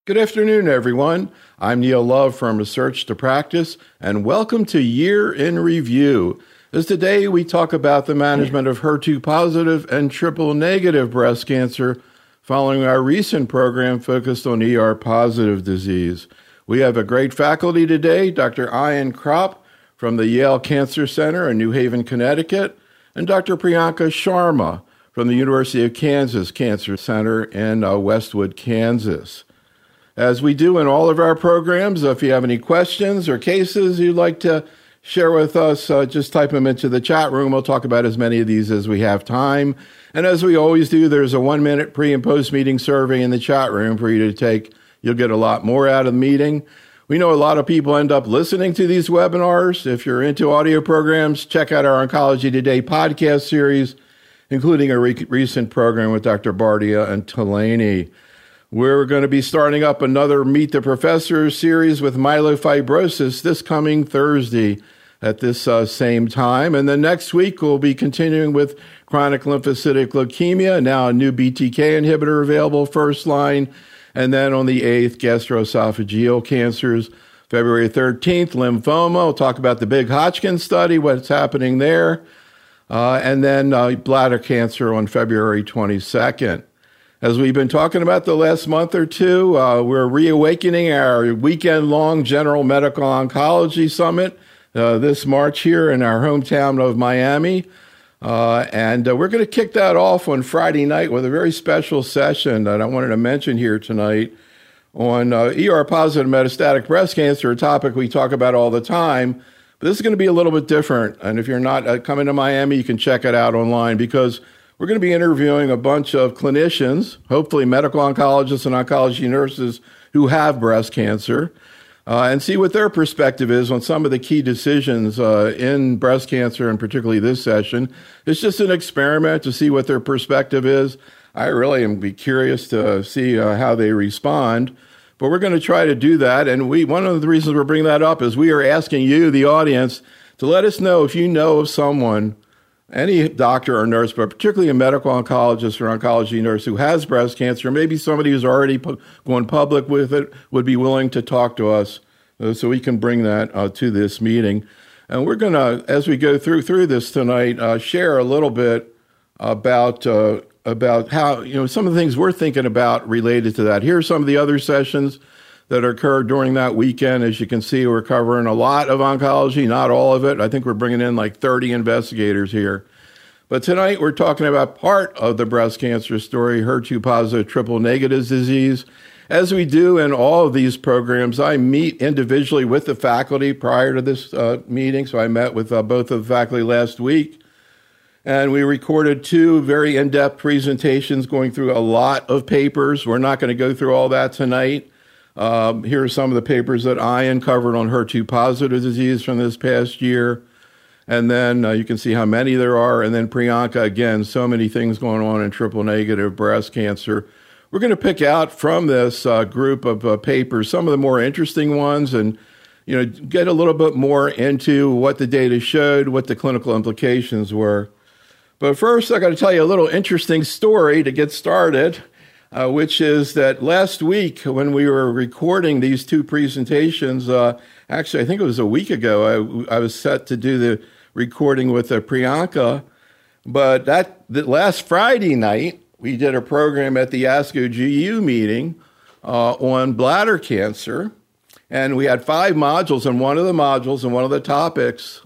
Good afternoon, everyone. I'm Neil Love from Research to Practice, and welcome to Year in Review. As today we talk about the management of HER2-positive and triple-negative breast cancer following our recent program focused on ER-positive disease. We have a great faculty today, Dr. Ian Kropp from the Yale Cancer Center in New Haven, Connecticut, and Dr. Priyanka Sharma from the University of Kansas Cancer Center in Westwood, Kansas. As we do in all of our programs, if you have any questions or cases you'd like to share with us, just type them into the chat room. We'll talk about as many of these as we have time. And as we always do, there's a 1-minute pre- and post-meeting survey in the chat room for you to take. You'll get a lot more out of the meeting. We know a lot of people end up listening to these webinars. If you're into audio programs, check out our Oncology Today podcast series, including a recent program with Dr. Bardia and Talani. We're going to be starting up another Meet the Professor series with myelofibrosis this coming Thursday at this same time. And then next week, we'll be continuing with chronic lymphocytic leukemia, now a new BTK inhibitor available first line. And then on the 8th, gastroesophageal cancers. February 13th, lymphoma. We'll talk about the big Hodgkin study, what's happening there. And then bladder cancer on February 22nd. As we've been talking about the last month or two, we're reawakening our weekend-long General Medical Oncology Summit this March here in our hometown of Miami. And we're going to kick that off on Friday night with a very special session that I wanted to mention here tonight on ER-positive metastatic breast cancer, a topic we talk about all the time. But this is going to be a little bit different. And if you're not coming to Miami, you can check it out online because we're going to be interviewing a bunch of clinicians, hopefully medical oncologists and oncology nurses who have breast cancer, and see what their perspective is on some of the key decisions in breast cancer, and particularly this session. It's just an experiment to see what their perspective is. I really am curious to see how they respond, but we're going to try to do that. And one of the reasons we're bringing that up is we are asking you, the audience, to let us know if you know of someone, any doctor or nurse, but particularly a medical oncologist or oncology nurse who has breast cancer, maybe somebody who's already gone public with it, would be willing to talk to us so we can bring that to this meeting. And we're going to, as we go through this tonight, share a little bit about how, some of the things we're thinking about related to that. Here are some of the other sessions that occurred during that weekend. As you can see, we're covering a lot of oncology, not all of it. I think we're bringing in like 30 investigators here. But tonight we're talking about part of the breast cancer story, HER2-positive triple-negative disease. As we do in all of these programs, I meet individually with the faculty prior to this meeting. So I met with both of the faculty last week. And we recorded 2 very in-depth presentations going through a lot of papers. We're not going to go through all that tonight. Here are some of the papers that I uncovered on HER2-positive disease from this past year. And then you can see how many there are. And then Priyanka, again, so many things going on in triple-negative breast cancer. We're going to pick out from this group of papers some of the more interesting ones and get a little bit more into what the data showed, what the clinical implications were. But first, I got to tell you a little interesting story to get started. Which is that last week when we were recording these 2 presentations, actually I think it was a week ago, I was set to do the recording with Priyanka, but that last Friday night we did a program at the ASCO GU meeting on bladder cancer, and we had 5 modules, and one of the modules and one of the topics,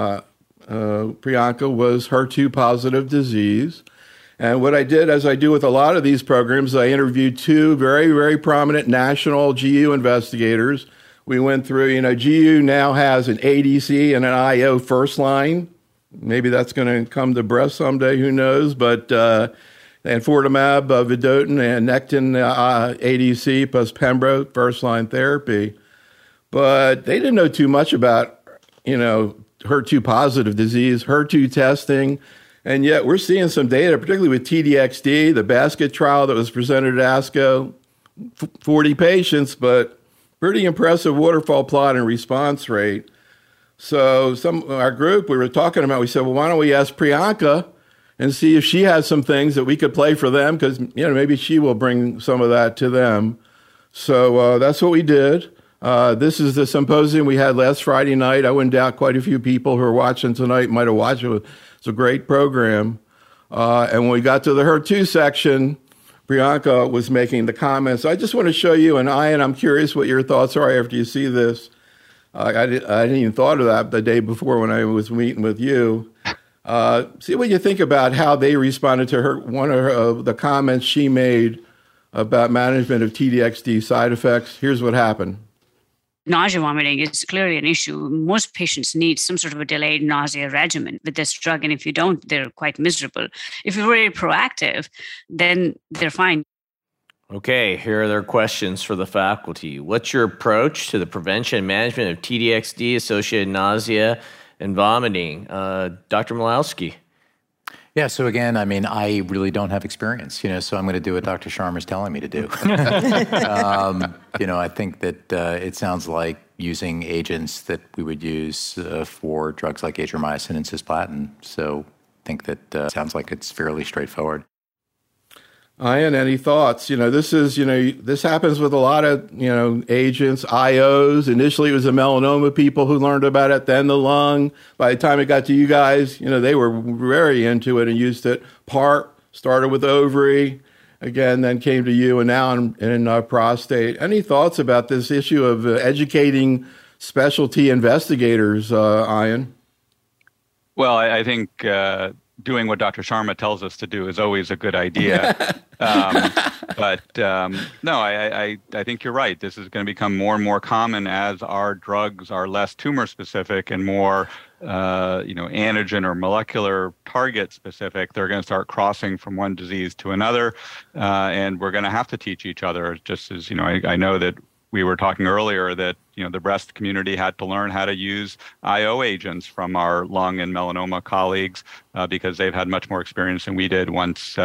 Priyanka, was HER2-positive disease. And what I did, as I do with a lot of these programs, I interviewed 2 very, very prominent national GU investigators. We went through, GU now has an ADC and an IO first line. Maybe that's going to come to breast someday, who knows? But enfortumab vedotin and Nectin ADC plus Pembro first line therapy. But they didn't know too much about, HER2-positive disease, HER2 testing. And yet we're seeing some data, particularly with TDXD, the basket trial that was presented at ASCO, 40 patients, but pretty impressive waterfall plot and response rate. So our group, we were talking about, we said, well, why don't we ask Priyanka and see if she has some things that we could play for them, because maybe she will bring some of that to them. So that's what we did. This is the symposium we had last Friday night. I went down. Quite a few people who are watching tonight might have watched it. It's a great program. And when we got to the HER2 section, Priyanka was making the comments. I just want to show you, and Ian, I'm curious what your thoughts are after you see this. I didn't even thought of that the day before when I was meeting with you. See what you think about how they responded to her. One of the comments she made about management of TDXD side effects. Here's what happened. Nausea vomiting is clearly an issue. Most patients need some sort of a delayed nausea regimen with this drug. And if you don't, they're quite miserable. If you're very proactive, then they're fine. Okay, here are their questions for the faculty. What's your approach to the prevention and management of TDXD-associated nausea and vomiting? Dr. Malowski. Yeah, so again, I mean, I really don't have experience, so I'm going to do what Dr. Sharma's telling me to do. I think that it sounds like using agents that we would use for drugs like adriamycin and cisplatin. So I think that sounds like it's fairly straightforward. Ian, any thoughts? This happens with a lot of, agents, IOs. Initially, it was the melanoma people who learned about it, then the lung. By the time it got to you guys, they were very into it and used it. PARP started with ovary, again, then came to you, and now in prostate. Any thoughts about this issue of educating specialty investigators, Ian? Well, I think doing what Dr. Sharma tells us to do is always a good idea. No, I think you're right. This is going to become more and more common as our drugs are less tumor specific and more, antigen or molecular target specific. They're going to start crossing from one disease to another, and we're going to have to teach each other. Just as I know that we were talking earlier that the breast community had to learn how to use IO agents from our lung and melanoma colleagues because they've had much more experience than we did once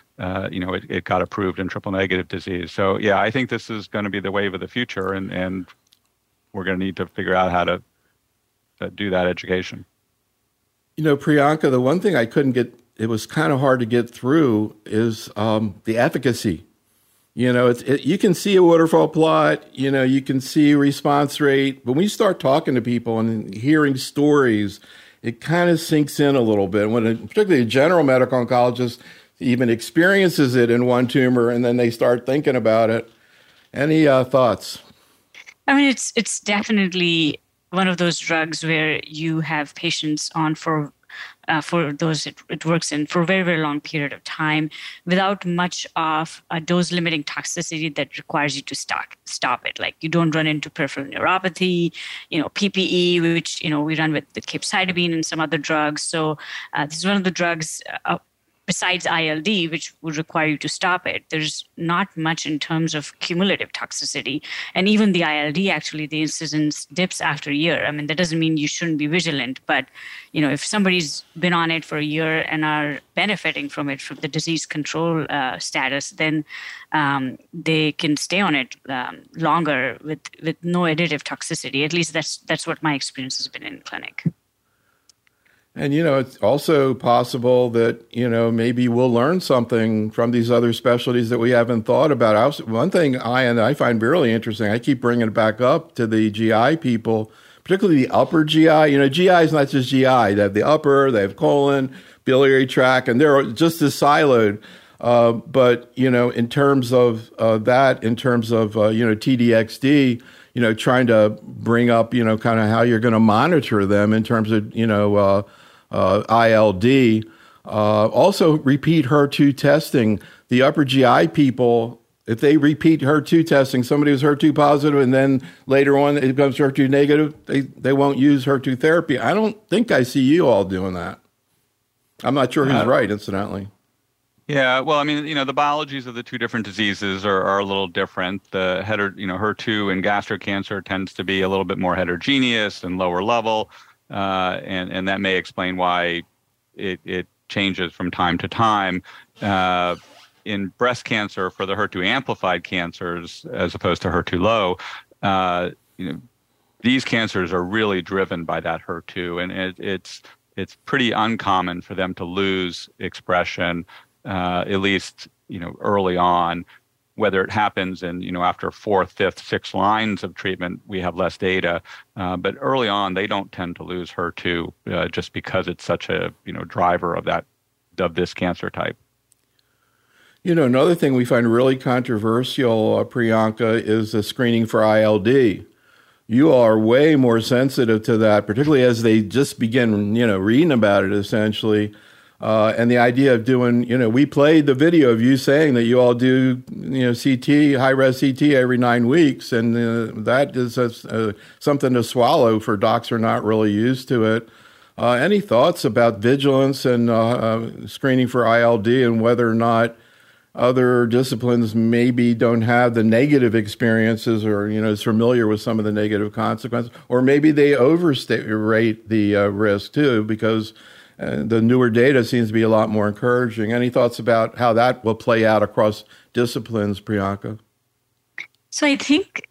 it got approved in triple negative disease. So yeah, I think this is going to be the wave of the future, and we're going to need to figure out how to do that education. Priyanka, the one thing I couldn't get, it was kind of hard to get through, is the efficacy. You can see a waterfall plot, you can see response rate. But when you start talking to people and hearing stories, it kind of sinks in a little bit. Particularly a general medical oncologist even experiences it in one tumor and then they start thinking about it. Any thoughts? I mean, it's definitely one of those drugs where you have patients on for those it works in for a very, very long period of time without much of a dose-limiting toxicity that requires you to stop it. Like you don't run into peripheral neuropathy, PPE, which, we run with capecitabine and some other drugs. So this is one of the drugs besides ILD, which would require you to stop it. There's not much in terms of cumulative toxicity. And even the ILD, actually, the incidence dips after a year. I mean, that doesn't mean you shouldn't be vigilant, but, if somebody's been on it for a year and are benefiting from it, from the disease control status, then they can stay on it longer with no additive toxicity. At least that's what my experience has been in clinic. And, it's also possible that, maybe we'll learn something from these other specialties that we haven't thought about. One thing I find really interesting, I keep bringing it back up to the GI people, particularly the upper GI. GI is not just GI. They have the upper, they have colon, biliary tract, and they're just as siloed. But, in terms of that, in terms of, TDXD, trying to bring up, kind of how you're going to monitor them in terms of, ILD. Also, repeat HER2 testing. The upper GI people, if they repeat HER2 testing, somebody who's HER2 positive and then later on it becomes HER2 negative, they won't use HER2 therapy. I don't think I see you all doing that. I'm not sure who's right, incidentally. Yeah, well, I mean, the biologies of the two different diseases are a little different. The HER2 and gastric cancer tends to be a little bit more heterogeneous and lower level, and that may explain why it changes from time to time. In breast cancer, for the HER2 amplified cancers, as opposed to HER2 low, these cancers are really driven by that HER2, and it's pretty uncommon for them to lose expression. At least, early on, Whether it happens in, after 4th, 5th, 6th lines of treatment, we have less data. But early on, they don't tend to lose HER2 just because it's such a, driver of this cancer type. Another thing we find really controversial, Priyanka, is the screening for ILD. You are way more sensitive to that, particularly as they just begin, reading about it, essentially. And the idea of doing, we played the video of you saying that you all do, CT, high-res CT every 9 weeks, and that is something to swallow for docs who are not really used to it. Any thoughts about vigilance and screening for ILD and whether or not other disciplines maybe don't have the negative experiences or, is familiar with some of the negative consequences, or maybe they overrate the risk too, because the newer data seems to be a lot more encouraging. Any thoughts about how that will play out across disciplines, Priyanka? So I think,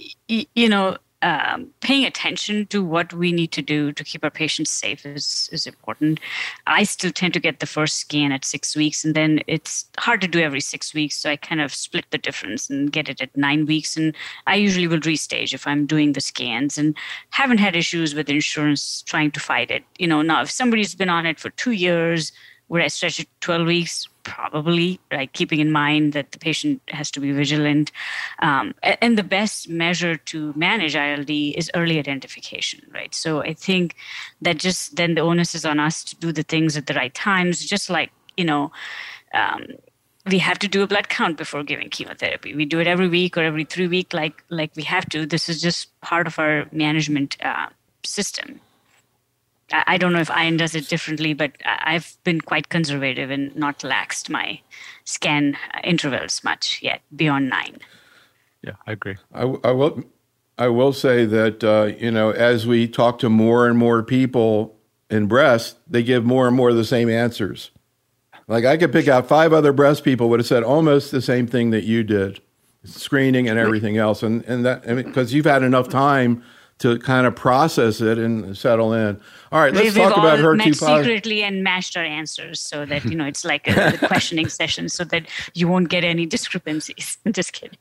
paying attention to what we need to do to keep our patients safe is important. I still tend to get the first scan at 6 weeks, and then it's hard to do every 6 weeks. So I kind of split the difference and get it at 9 weeks. And I usually will restage if I'm doing the scans, and haven't had issues with insurance trying to fight it. Now if somebody's been on it for 2 years, would I stretch it to 12 weeks? Probably, right? Keeping in mind that the patient has to be vigilant. And the best measure to manage ILD is early identification, right? So I think that just then the onus is on us to do the things at the right times, just like, we have to do a blood count before giving chemotherapy. We do it every week or every 3 weeks, like we have to. This is just part of our management system. I don't know if Ian does it differently, but I've been quite conservative and not laxed my scan intervals much yet, beyond 9. Yeah, I agree. I will say that, as we talk to more and more people in breast, they give more and more of the same answers. Like I could pick out 5 other breast people would have said almost the same thing that you did, screening and everything else. And that, because you've had enough time to kind of process it and settle in. All right, let's talk about HER2 met secretly and matched our answers so that, it's like a questioning session so that you won't get any discrepancies. I'm just kidding.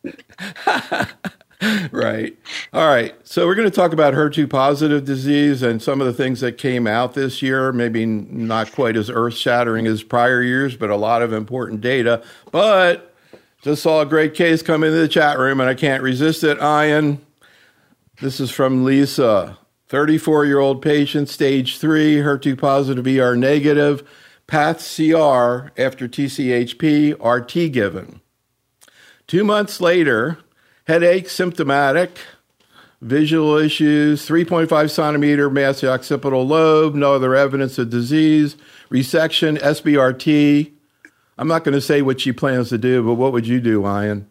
Right. All right. So we're going to talk about HER2 positive disease and some of the things that came out this year, maybe not quite as earth-shattering as prior years, but a lot of important data. But just saw a great case come into the chat room, and I can't resist it. Ian, this is from Lisa, 34-year-old patient, stage 3, HER2 positive, ER negative, path CR after TCHP, RT given. 2 months later, headache symptomatic, visual issues, 3.5 centimeter mass the occipital lobe, no other evidence of disease, resection, SBRT. I'm not going to say what she plans to do, but what would you do, Ian?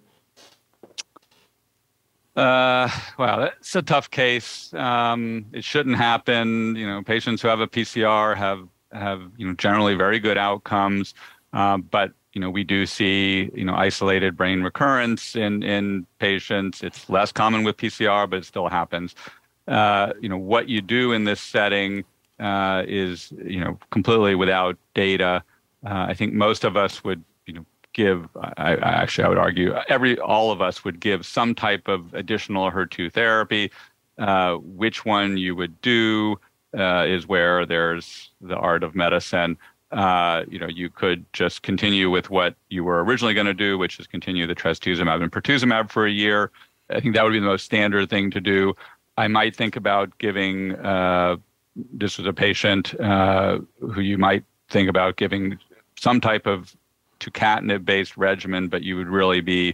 Well, it's a tough case. It shouldn't happen. Patients who have a PCR have generally very good outcomes. But, we do see, isolated brain recurrence in patients. It's less common with PCR, but it still happens. What you do in this setting is, completely without data. I think most of us would, give, I would argue, all of us would give some type of additional HER2 therapy. Which one you would do is where there's the art of medicine. You could just continue with what you were originally going to do, which is continue the trastuzumab and pertuzumab for a year. I think that would be the most standard thing to do. I might think about giving, this was a patient who you might think about giving some type of tucatinib-based regimen, but you would really be,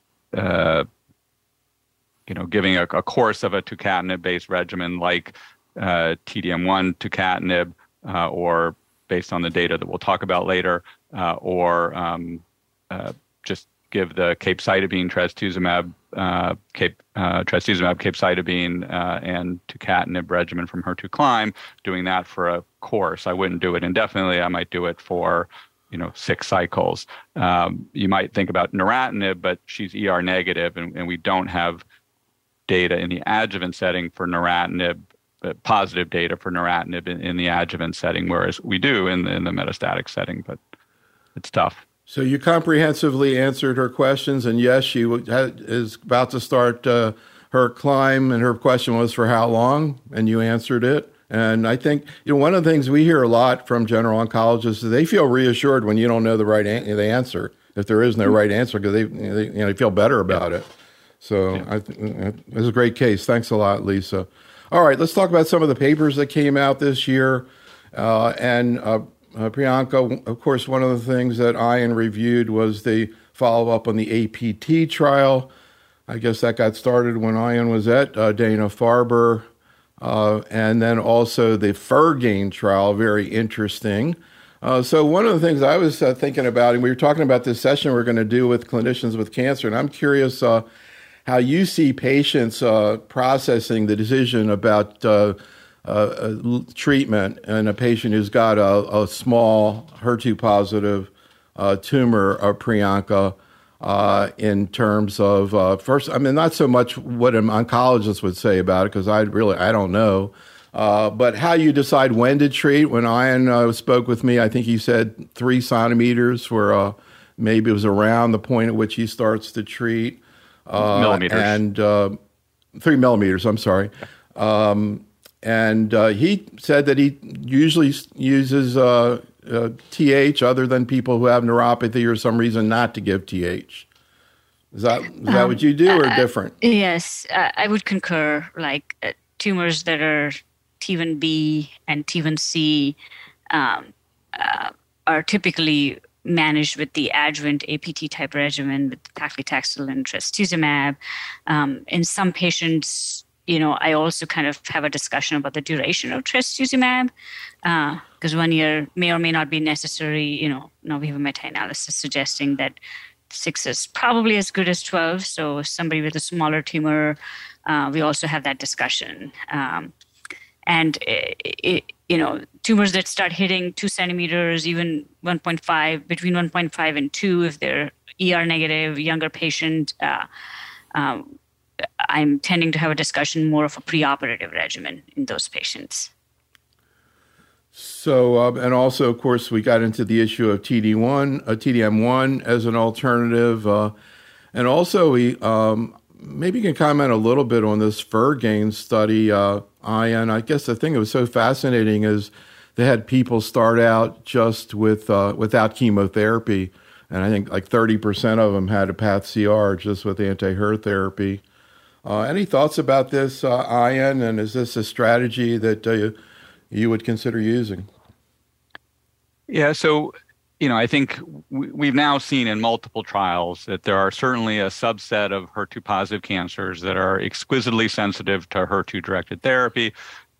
giving a course of a tucatinib-based regimen like TDM1 tucatinib, or based on the data that we'll talk about later, or just give the capecitabine trastuzumab, capecitabine, and tucatinib regimen from HER2CLIMB, doing that for a course. I wouldn't do it indefinitely. I might do it for 6 cycles. You might think about neratinib, but she's ER negative, and we don't have data in the adjuvant setting for neratinib, positive data for neratinib in the adjuvant setting, whereas we do in the metastatic setting, but it's tough. So you comprehensively answered her questions, and yes, she is about to start her climb, and her question was for how long, and you answered it. And I think one of the things we hear a lot from general oncologists is they feel reassured when you don't know the answer, if there is no right answer, because they feel better about it. So it was a great case. Thanks a lot, Lisa. All right, let's talk about some of the papers that came out this year. Priyanka, of course, one of the things that Ian reviewed was the follow-up on the APT trial. I guess that got started when Ian was at Dana-Farber. And then also the Fergain trial, very interesting. So one of the things I was thinking about, and we were talking about this session we're going to do with clinicians with cancer, and I'm curious how you see patients processing the decision about treatment in a patient who's got a small HER2-positive tumor, Priyanka, in terms of, first, I mean, not so much what an oncologist would say about it, because I don't know, but how you decide when to treat. When Ian spoke with me, I think he said 3 centimeters for maybe it was around the point at which he starts to treat. Millimeters. And 3 millimeters, I'm sorry. And he said that he usually uses TH other than people who have neuropathy or some reason not to give TH. Is that what you do or different? Yes, I would concur. Like tumors that are T1B and T1C are typically managed with the adjuvant APT type regimen with paclitaxel and trastuzumab. In some patients, I also kind of have a discussion about the duration of trastuzumab, because 1 year may or may not be necessary. Now we have a meta-analysis suggesting that 6 is probably as good as 12. So somebody with a smaller tumor, we also have that discussion. And tumors that start hitting 2 centimeters, even 1.5, between 1.5 and 2, if they're ER negative, younger patient, I'm tending to have a discussion more of a preoperative regimen in those patients. So, and also, of course, we got into the issue of TDM1 as an alternative. And also, we maybe you can comment a little bit on this Fergain study, Ian. I guess the thing that was so fascinating is they had people start out just without chemotherapy. And I think like 30% of them had a path-CR just with anti-HER therapy. Any thoughts about this, Ian? And is this a strategy that you would consider using? Yeah, so, I think we've now seen in multiple trials that there are certainly a subset of HER2-positive cancers that are exquisitely sensitive to HER2-directed therapy.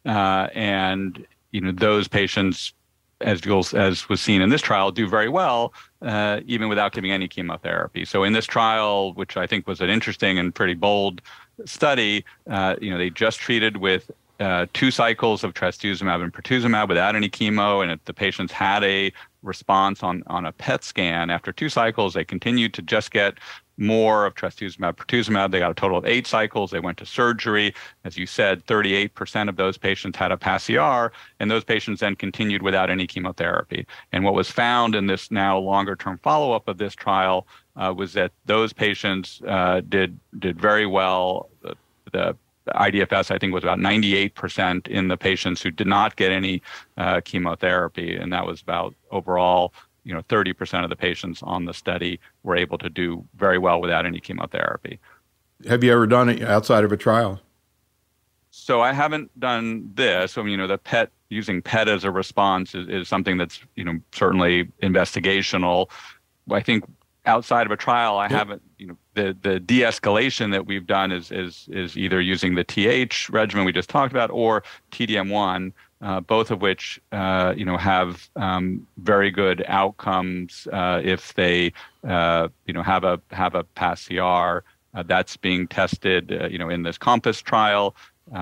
And, those patients, as was seen in this trial, do very well, even without giving any chemotherapy. So in this trial, which I think was an interesting and pretty bold study, they just treated with 2 cycles of trastuzumab and pertuzumab without any chemo, and if the patients had a response on a PET scan after 2 cycles, they continued to just get more of trastuzumab, pertuzumab. They got a total of 8 cycles. They went to surgery. As you said, 38% of those patients had a path-CR, and those patients then continued without any chemotherapy. And what was found in this now longer-term follow-up of this trial was that those patients did very well. The IDFS, I think, was about 98% in the patients who did not get any chemotherapy, and that was about overall 30% of the patients on the study were able to do very well without any chemotherapy. Have you ever done it outside of a trial? So I haven't done this. So, the PET, using PET as a response is something that's, certainly investigational. I think outside of a trial, I haven't, the de-escalation that we've done is either using the TH regimen we just talked about or TDM1, both of which, have very good outcomes if they, have a path-CR. That's being tested, in this COMPASS trial.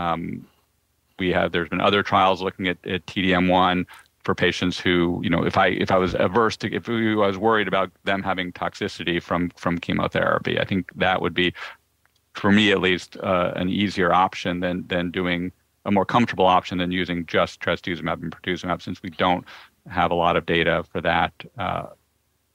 There's been other trials looking at TDM1 for patients who, if I was worried about them having toxicity from chemotherapy, I think that would be, for me at least, an easier option than doing a more comfortable option than using just trastuzumab and pertuzumab, since we don't have a lot of data for that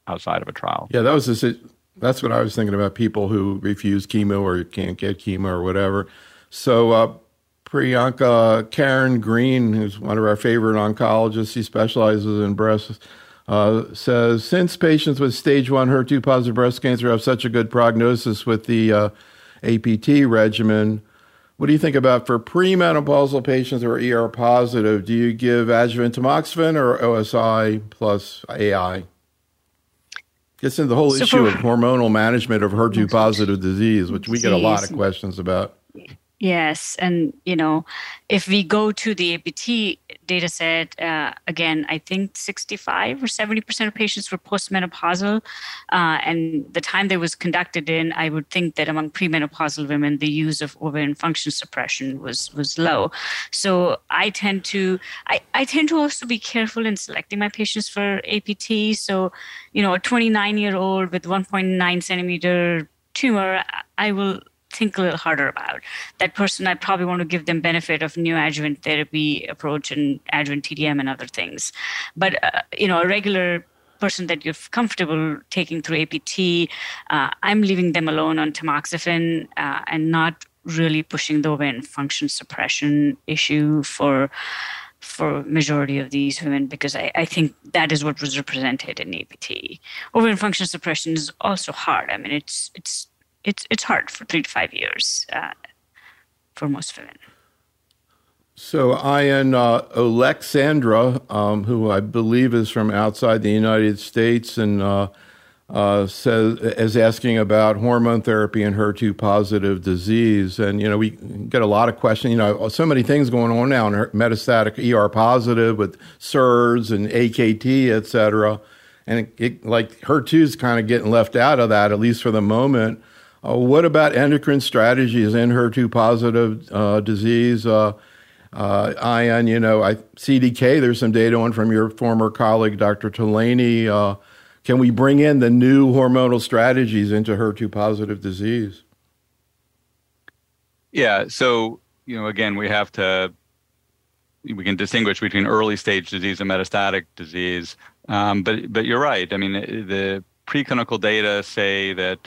outside of a trial. Yeah, that's what I was thinking about, people who refuse chemo or can't get chemo or whatever. So Priyanka Karen Green, who's one of our favorite oncologists, he specializes in breast, says, since patients with stage 1 HER2-positive breast cancer have such a good prognosis with the APT regimen, what do you think about for premenopausal patients who are ER positive? Do you give adjuvant tamoxifen or OSI plus AI? Gets into the whole issue of hormonal management of HER2-positive disease, which we get a lot of questions about. Yes. And, if we go to the APT data set, again, I think 65 or 70% of patients were postmenopausal. And the time that was conducted in, I would think that among premenopausal women, the use of ovarian function suppression was low. So I tend to also be careful in selecting my patients for APT. So, a 29-year-old with 1.9 centimeter tumor, I will think a little harder about. That person, I probably want to give them benefit of neoadjuvant therapy approach and adjuvant TDM and other things. But, a regular person that you're comfortable taking through APT, I'm leaving them alone on tamoxifen and not really pushing the ovarian function suppression issue for majority of these women, because I think that is what was represented in APT. Ovarian function suppression is also hard. I mean, it's hard for 3 to 5 years for most women. So Ian Alexandra, who I believe is from outside the United States, and is asking about hormone therapy and HER2-positive disease. And, we get a lot of questions, so many things going on now in metastatic ER-positive with SERDs and AKT, et cetera. And like HER2 is kind of getting left out of that, at least for the moment. What about endocrine strategies in HER2-positive disease? Ian, CDK, there's some data on from your former colleague, Dr. Tolaney. Can we bring in the new hormonal strategies into HER2-positive disease? Yeah. So, again, we can distinguish between early stage disease and metastatic disease. But you're right. I mean, the preclinical data say that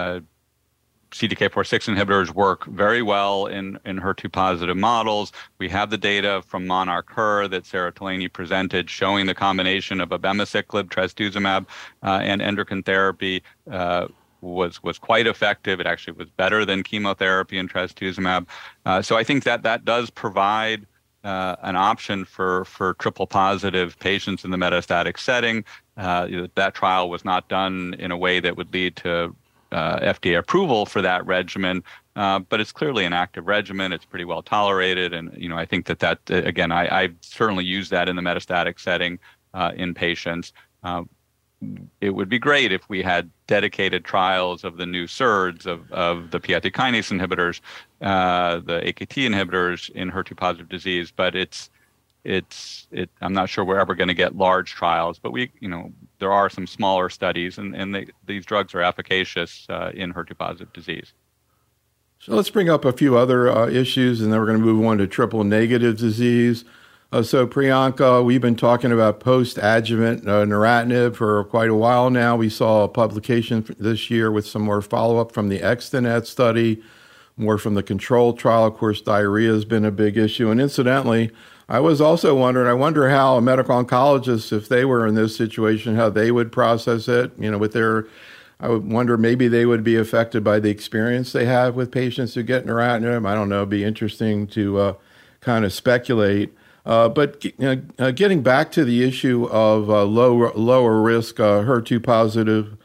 CDK4/6 inhibitors work very well in HER2-positive models. We have the data from MONARCH-HER that Sarah Tolaney presented showing the combination of abemaciclib, trastuzumab, and endocrine therapy was quite effective. It actually was better than chemotherapy and trastuzumab. So I think that does provide an option for triple-positive patients in the metastatic setting. That trial was not done in a way that would lead to FDA approval for that regimen, but it's clearly an active regimen. It's pretty well tolerated, and I think that again, I certainly use that in the metastatic setting in patients. It would be great if we had dedicated trials of the new SERDs, of the PI3 kinase inhibitors, the AKT inhibitors in HER2-positive disease, but I'm not sure we're ever going to get large trials, but there are some smaller studies, and these drugs are efficacious in HER2-positive disease. So let's bring up a few other issues, and then we're going to move on to triple-negative disease. So Priyanka, we've been talking about post-adjuvant neratinib for quite a while now. We saw a publication this year with some more follow-up from the Extenet study, more from the control trial. Of course, diarrhea has been a big issue. And incidentally, I was also wondering, I wonder how a medical oncologist, if they were in this situation, how they would process it, I would wonder maybe they would be affected by the experience they have with patients who get neratinib. I don't know, it'd be interesting to kind of speculate. But getting back to the issue of lower risk HER2-positive,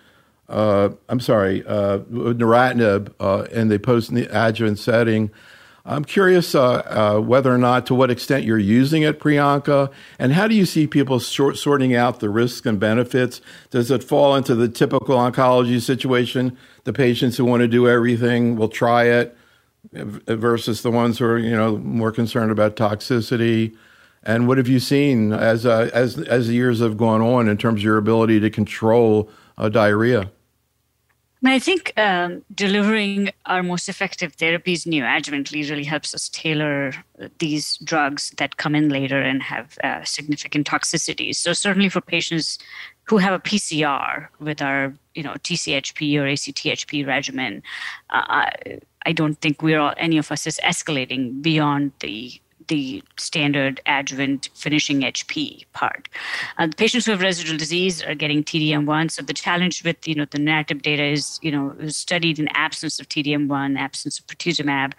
neratinib in the post-adjuvant setting, I'm curious whether or not, to what extent you're using it, Priyanka, and how do you see people sorting out the risks and benefits? Does it fall into the typical oncology situation? The patients who want to do everything will try it, versus the ones who are more concerned about toxicity. And what have you seen as the years have gone on in terms of your ability to control diarrhea? I think delivering our most effective therapies neoadjuvantly really helps us tailor these drugs that come in later and have significant toxicities. So certainly for patients who have a PCR with our, TCHP or ACTHP regimen, I don't think any of us is escalating beyond the standard adjuvant finishing HP part. The patients who have residual disease are getting TDM1. So the challenge with, the neratinib data is, is studied in absence of TDM1, absence of pertuzumab.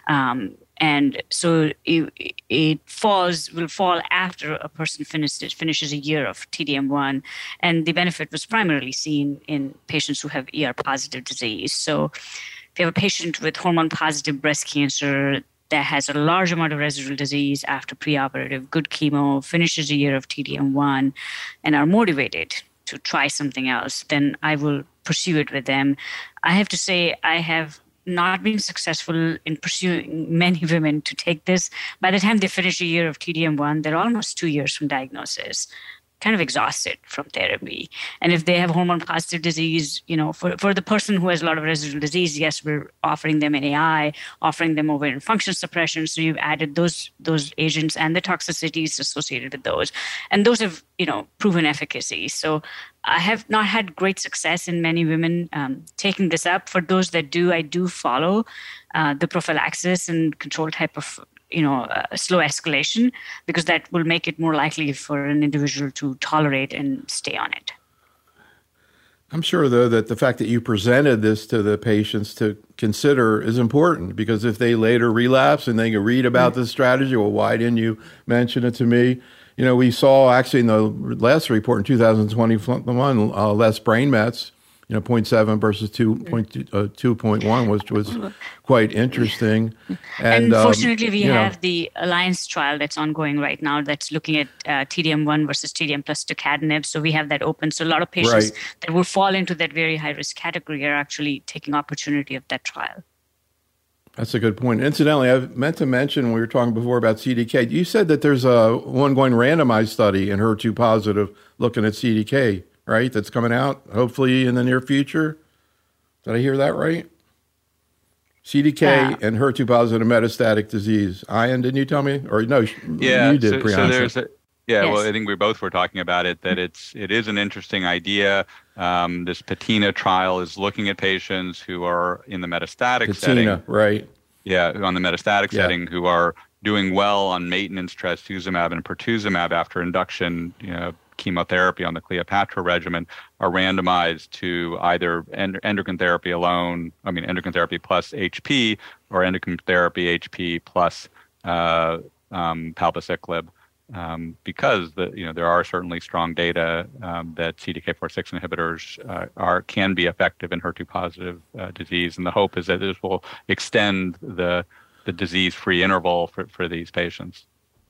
And so it will fall after a person finishes a year of TDM1. And the benefit was primarily seen in patients who have ER-positive disease. So if you have a patient with hormone-positive breast cancer that has a large amount of residual disease after preoperative, good chemo, finishes a year of TDM1, and are motivated to try something else, then I will pursue it with them. I have to say I have not been successful in pursuing many women to take this. By the time they finish a year of TDM1, they're almost 2 years from diagnosis, kind of exhausted from therapy. And if they have hormone-positive disease, for the person who has a lot of residual disease, yes, we're offering them an AI, offering them ovarian function suppression. So you've added those agents and the toxicities associated with those. And those have, proven efficacy. So I have not had great success in many women taking this up. For those that do, I do follow the prophylaxis and control type of slow escalation, because that will make it more likely for an individual to tolerate and stay on it. I'm sure, though, that the fact that you presented this to the patients to consider is important, because if they later relapse and they can read about this strategy, well, why didn't you mention it to me? We saw actually in the last report in 2021, less brain mets, 0.7 versus 2.1, which was quite interesting. And fortunately, we have the Alliance trial that's ongoing right now that's looking at TDM1 versus TDM plus tucatinib. So we have that open. So a lot of patients that will fall into that very high-risk category are actually taking opportunity of that trial. That's a good point. Incidentally, I meant to mention when we were talking before about CDK, you said that there's a ongoing randomized study in HER2 positive looking at CDK, right? That's coming out hopefully in the near future. Did I hear that right? CDK and HER2 positive metastatic disease. Ian, didn't you tell me? Or no, you did, Priyanka. Yes. Well, I think we both were talking about it, that it is an interesting idea. This PATINA trial is looking at patients who are in the metastatic setting. Right. Yeah, on the metastatic setting, who are doing well on maintenance trastuzumab and pertuzumab after induction, chemotherapy on the Cleopatra regimen, are randomized to either endocrine therapy endocrine therapy plus HP, or endocrine therapy HP plus palbociclib. Because there are certainly strong data that CDK4/6 inhibitors can be effective in HER2 positive disease, and the hope is that this will extend the disease-free interval for these patients.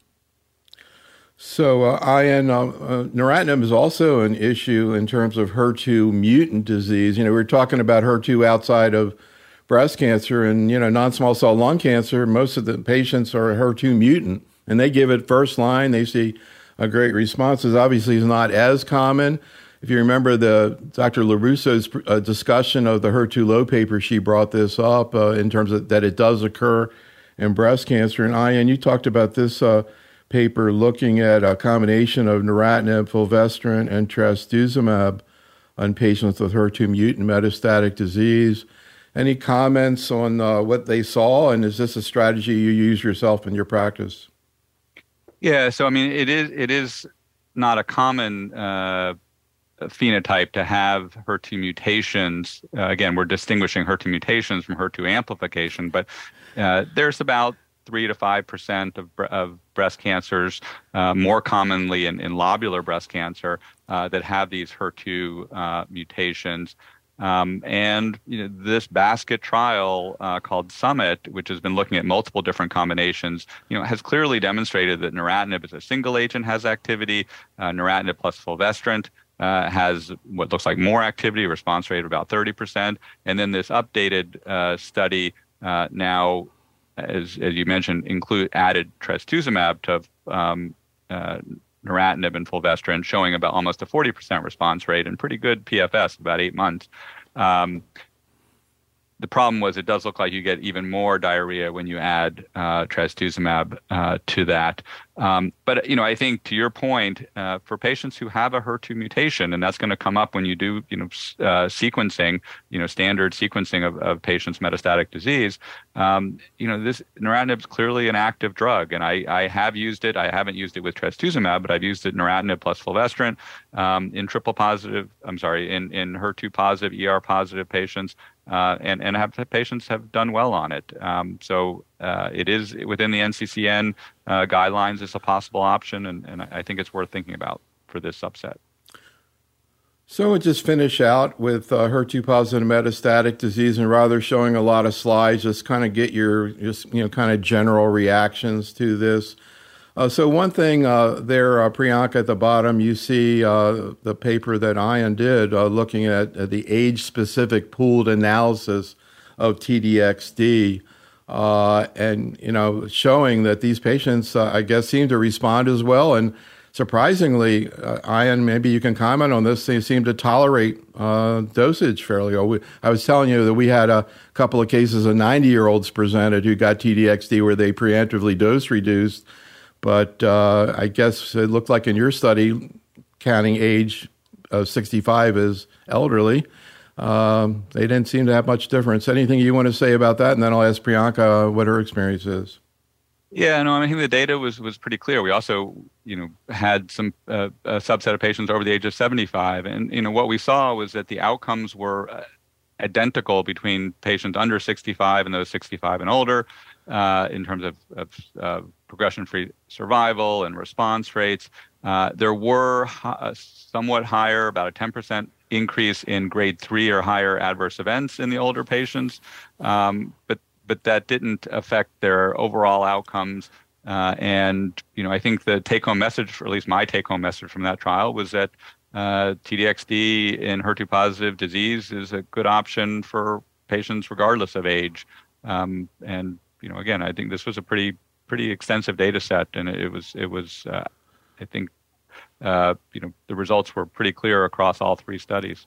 So, Ian, neratinib is also an issue in terms of HER2 mutant disease. We're talking about HER2 outside of breast cancer, and non-small cell lung cancer. Most of the patients are HER2 mutant. And they give it first line. They see a great responses. Obviously, it's not as common. If you remember Dr. LaRusso's discussion of the HER2 low paper, she brought this up in terms of that it does occur in breast cancer. And Ian, you talked about this paper looking at a combination of neratinib, fulvestrant, and trastuzumab on patients with HER2 mutant metastatic disease. Any comments on what they saw? And is this a strategy you use yourself in your practice? Yeah, so it is not a common phenotype to have HER2 mutations. Again, we're distinguishing HER2 mutations from HER2 amplification, but there's about 3 to 5% of breast cancers, more commonly in lobular breast cancer, that have these HER2 mutations. And this basket trial called Summit, which has been looking at multiple different combinations, has clearly demonstrated that neratinib as a single agent has activity. Neratinib plus fulvestrant has what looks like more activity, a response rate of about 30%. And then this updated study now, as you mentioned, added trastuzumab to neratinib and fulvestrant, showing about almost a 40% response rate and pretty good PFS, about 8 months. the problem was it does look like you get even more diarrhea when you add trastuzumab to that. But I think to your point, for patients who have a HER2 mutation, and that's going to come up when you do sequencing, standard sequencing of patients' metastatic disease. This neratinib is clearly an active drug, and I have used it. I haven't used it with trastuzumab, but I've used it neratinib plus fulvestrant in in HER2 positive, ER positive patients. And patients have done well on it. So it is within the NCCN guidelines. It's a possible option, and I think it's worth thinking about for this subset. So we'll just finish out with HER2 positive metastatic disease, and rather showing a lot of slides, just kind of get your kind of general reactions to this. So one thing there, Priyanka, at the bottom, you see the paper that Ian did looking at the age-specific pooled analysis of TDXD, and showing that these patients, I guess, seem to respond as well. And surprisingly, Ian, maybe you can comment on this. They seem to tolerate dosage fairly well. I was telling you that we had a couple of cases of 90-year-olds presented who got TDXD where they preemptively dose reduced. But I guess it looked like in your study, counting age of 65 as elderly, they didn't seem to have much difference. Anything you want to say about that? And then I'll ask Priyanka what her experience is. Yeah, no, I think the data was pretty clear. We also, had some a subset of patients over the age of 75, and what we saw was that the outcomes were identical between patients under 65 and those 65 and older, in terms of progression-free survival and response rates. There were somewhat higher, about a 10% increase in grade 3 or higher adverse events in the older patients, but that didn't affect their overall outcomes. And I think the take-home message, or at least my take-home message from that trial, was that TDXD in HER2-positive disease is a good option for patients regardless of age. And again, I think this was a pretty extensive data set, and it was I think the results were pretty clear across all three studies.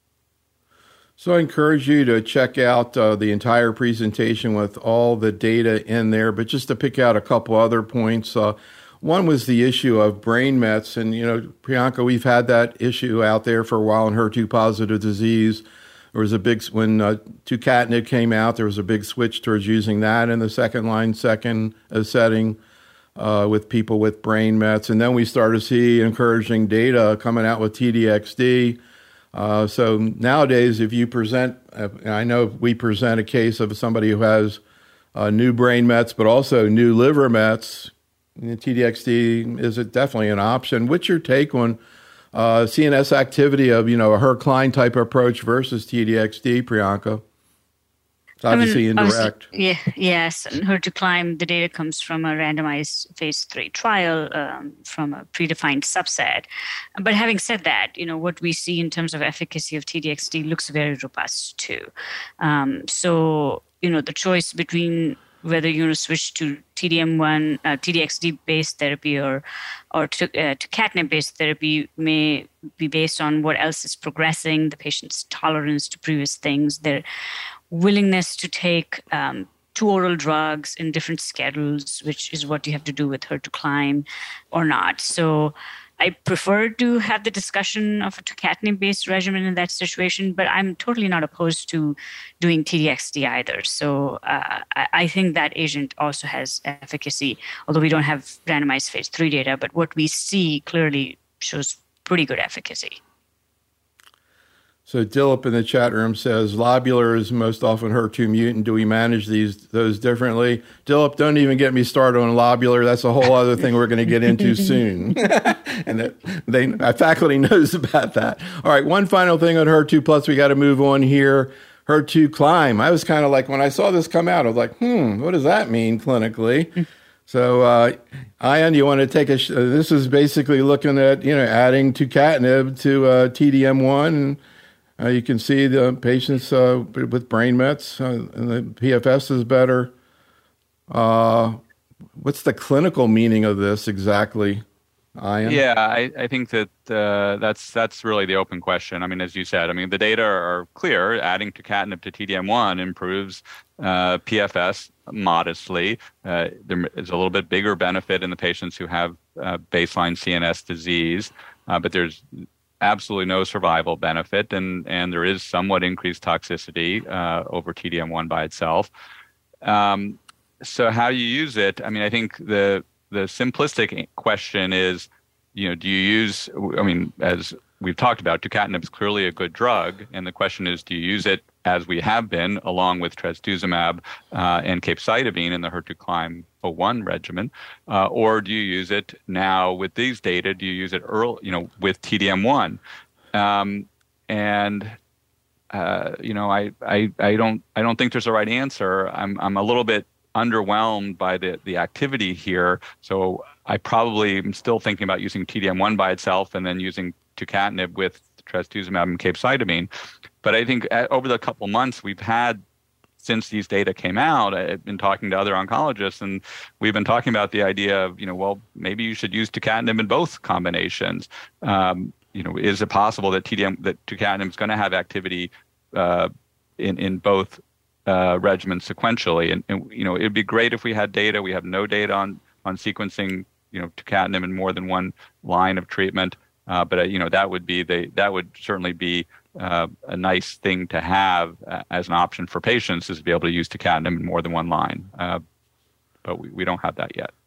So I encourage you to check out the entire presentation with all the data in there, but just to pick out a couple other points. One was the issue of brain mets, and Priyanka, we've had that issue out there for a while in HER2 positive disease. There was when tucatinib came out, there was a big switch towards using that in the second setting with people with brain mets. And then we started to see encouraging data coming out with TDXD. So nowadays, if you present, I know we present a case of somebody who has new brain mets, but also new liver mets, TDXD is definitely an option. What's your take on CNS activity of, a Hercline type approach versus TDXD, Priyanka? It's obviously indirect. Yes. And HER2CLIMB, the data comes from a randomized phase 3 trial from a predefined subset. But having said that, what we see in terms of efficacy of TDXD looks very robust too. So, the choice between whether you're going to switch to TDM1, TDXD-based therapy or tucatinib-based therapy may be based on what else is progressing, the patient's tolerance to previous things, their willingness to take 2 oral drugs in different schedules, which is what you have to do with HER2CLIMB or not. So I prefer to have the discussion of a tucatinib-based regimen in that situation, but I'm totally not opposed to doing TDXD either. So I think that agent also has efficacy, although we don't have randomized phase 3 data, but what we see clearly shows pretty good efficacy. So Dilip in the chat room says, lobular is most often HER2 mutant. Do we manage those differently? Dilip, don't even get me started on lobular. That's a whole other thing we're going to get into soon. And our faculty knows about that. All right, one final thing on HER2 plus, we got to move on here. HER2CLIMB. I was kind of like, when I saw this come out, I was like, what does that mean clinically? So, Ian, you want to take this is basically looking at, adding tucatinib to TDM1, and you can see the patients with brain mets, and the PFS is better. What's the clinical meaning of this exactly? Ian? Yeah, I think that that's really the open question. I mean, as you said, I mean, the data are clear. Adding tucatinib to TDM1 improves PFS modestly. There is a little bit bigger benefit in the patients who have baseline CNS disease, but there's absolutely no survival benefit, and there is somewhat increased toxicity over TDM1 by itself. So how you use it, I mean, I think the simplistic question is, do you use, I mean, as we've talked about, tucatinib is clearly a good drug, and the question is, do you use it as we have been, along with trastuzumab and capecitabine in the HER2 CLIMB-01 regimen, or do you use it now with these data? Do you use it early, with TDM1? I don't think there's a right answer. I'm a little bit underwhelmed by the activity here, so I probably am still thinking about using TDM1 by itself and then using tucatinib with trastuzumab and capecitabine. But I think over the couple months we've had since these data came out, I've been talking to other oncologists, and we've been talking about the idea of, well, maybe you should use tucatinib in both combinations. Is it possible that tucatinib is going to have activity in both regimens sequentially? And it'd be great if we had data. We have no data on sequencing, tucatinib in more than one line of treatment. But that would certainly be a nice thing to have as an option for patients, is to be able to use tucatinib in more than one line. But we don't have that yet.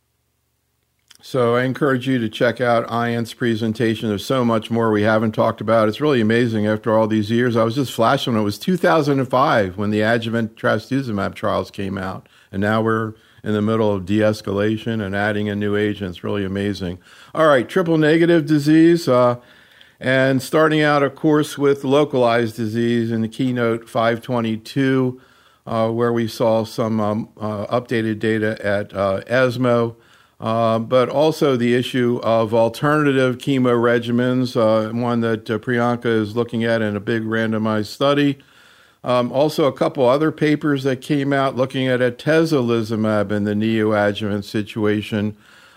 So I encourage you to check out Ian's presentation. There's so much more we haven't talked about. It's really amazing after all these years. I was just flashing when it was 2005 when the adjuvant trastuzumab trials came out. And now we're in the middle of de-escalation and adding a new agent. It's really amazing. All right, triple negative disease. And starting out, of course, with localized disease in the Keynote 522, where we saw some updated data at ESMO. But also the issue of alternative chemo regimens, one that Priyanka is looking at in a big randomized study. Also a couple other papers that came out looking at atezolizumab in the neoadjuvant situation.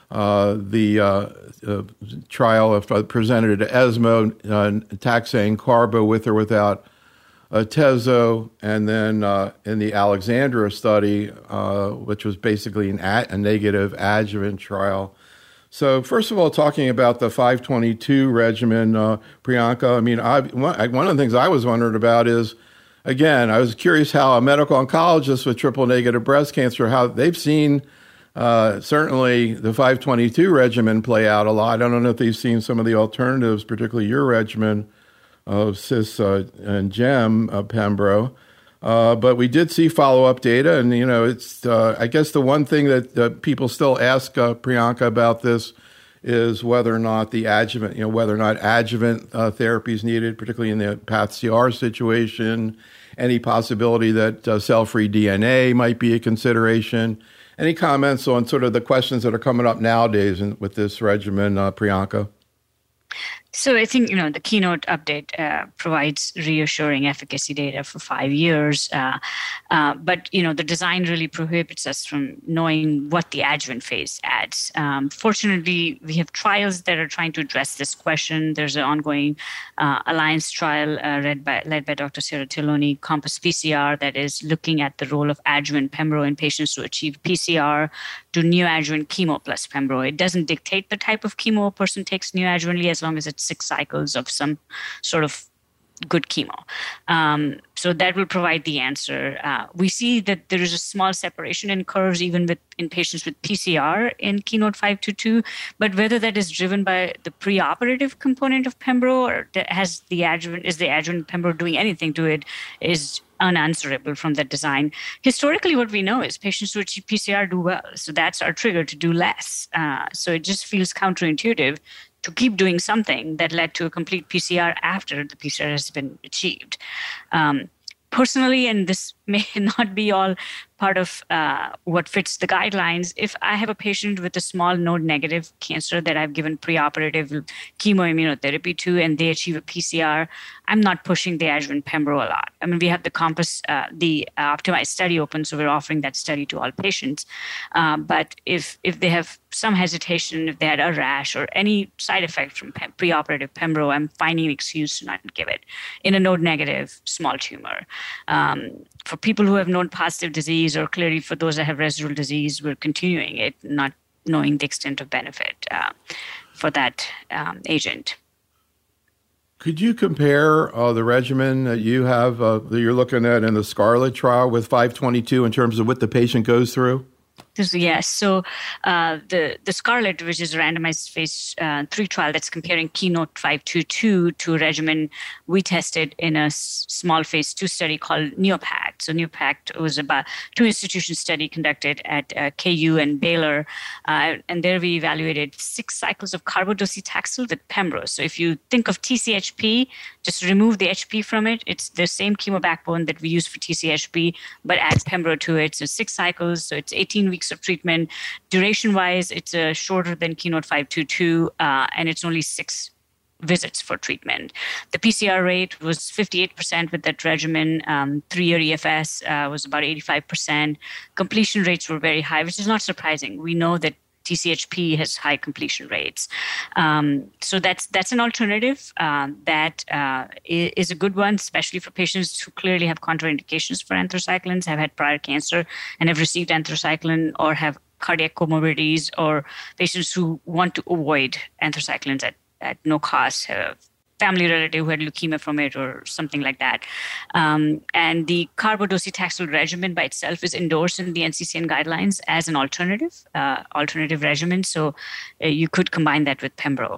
The trial presented at ESMO, taxane carbo with or without atezo, and then in the Alexandra study, which was basically a negative adjuvant trial. So first of all, talking about the 522 regimen, Priyanka, I mean, one of the things I was wondering about is, again, I was curious how a medical oncologist with triple negative breast cancer, how they've seen certainly the 522 regimen play out a lot. I don't know if they've seen some of the alternatives, particularly your regimen of cis and gem pembro, but we did see follow-up data, and it's I guess the one thing that people still ask Priyanka about this is whether or not the adjuvant, whether or not adjuvant therapy is needed, particularly in the PathCR situation. Any possibility that cell-free DNA might be a consideration. Any comments on sort of the questions that are coming up nowadays with this regimen, Priyanka? So I think, the Keynote update provides reassuring efficacy data for 5 years. But, the design really prohibits us from knowing what the adjuvant phase adds. Fortunately, we have trials that are trying to address this question. There's an ongoing Alliance trial led by Dr. Sarah Tilloni, Compass PCR, that is looking at the role of adjuvant pembro in patients who achieve PCR to neoadjuvant chemo plus pembro. It doesn't dictate the type of chemo a person takes neoadjuvantly, as long as it's 6 cycles of some sort of good chemo. So that will provide the answer. We see that there is a small separation in curves even in patients with PCR in Keynote 522, but whether that is driven by the preoperative component of pembro or is the adjuvant pembro doing anything to it is unanswerable from the design. Historically, what we know is patients who achieve PCR do well. So that's our trigger to do less. So it just feels counterintuitive to keep doing something that led to a complete PCR after the PCR has been achieved. Personally, and this may not be all part of what fits the guidelines, if I have a patient with a small node-negative cancer that I've given preoperative chemoimmunotherapy to and they achieve a PCR, I'm not pushing the adjuvant pembro a lot. I mean, we have the Compass, the optimized study open, so we're offering that study to all patients. But if they have some hesitation, if they had a rash or any side effect from preoperative pembro, I'm finding an excuse to not give it in a node-negative small tumor. For people who have node-positive disease, or clearly for those that have residual disease, we're continuing it, not knowing the extent of benefit for that agent. Could you compare the regimen that you have, that you're looking at in the SCARLET trial with 522 in terms of what the patient goes through? Yes. So the SCARLET, which is a randomized phase 3 trial that's comparing Keynote 522 to a regimen we tested in a small phase 2 study called NeoPact. So NeoPact was about 2-institution study conducted at KU and Baylor. And there we evaluated 6 cycles of carbodocetaxel with pembro. So if you think of TCHP, just remove the HP from it. It's the same chemo backbone that we use for TCHP, but add pembro to it. So 6 cycles. So it's 18 weeks of treatment. Duration-wise, it's shorter than Keynote 522, and it's only 6 visits for treatment. The PCR rate was 58% with that regimen. 3-year EFS was about 85%. Completion rates were very high, which is not surprising. We know that TCHP has high completion rates. So that's an alternative that is a good one, especially for patients who clearly have contraindications for anthracyclines, have had prior cancer and have received anthracycline, or have cardiac comorbidities, or patients who want to avoid anthracyclines at no cost, family relative who had leukemia from it or something like that. And the carbodocetaxel regimen by itself is endorsed in the NCCN guidelines as an alternative regimen. So you could combine that with pembro.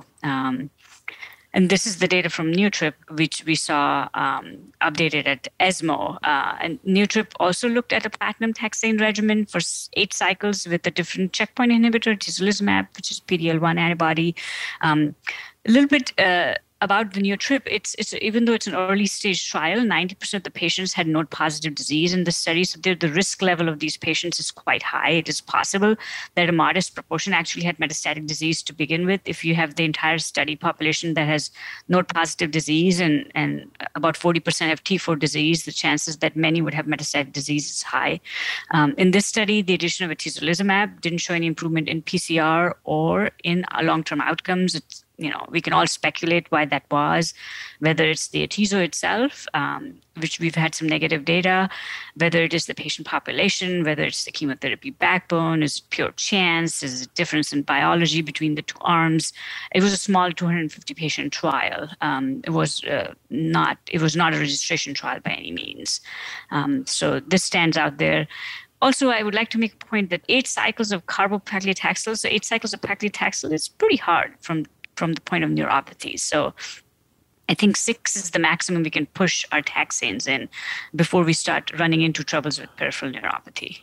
And this is the data from NeoTrip, which we saw updated at ESMO. And NeoTrip also looked at a platinum taxane regimen for 8 cycles with a different checkpoint inhibitor, tislelizumab, which is PD-L1 antibody. A little bit about the NeoTrip, it's even though it's an early stage trial, 90% of the patients had node-positive disease in the study. So the risk level of these patients is quite high. It is possible that a modest proportion actually had metastatic disease to begin with. If you have the entire study population that has node-positive disease and about 40% have T4 disease, the chances that many would have metastatic disease is high. In this study, the addition of atezolizumab didn't show any improvement in PCR or in long-term outcomes. We can all speculate why that was, whether it's the atezo itself, which we've had some negative data, whether it is the patient population, whether it's the chemotherapy backbone, is it pure chance, is it a difference in biology between the 2 arms. It was a small 250 patient trial. It was not a registration trial by any means. So this stands out there. Also, I would like to make a point that 8 cycles of carbopaclitaxel, so 8 cycles of paclitaxel is pretty hard from the point of neuropathy. So I think 6 is the maximum we can push our taxanes in before we start running into troubles with peripheral neuropathy.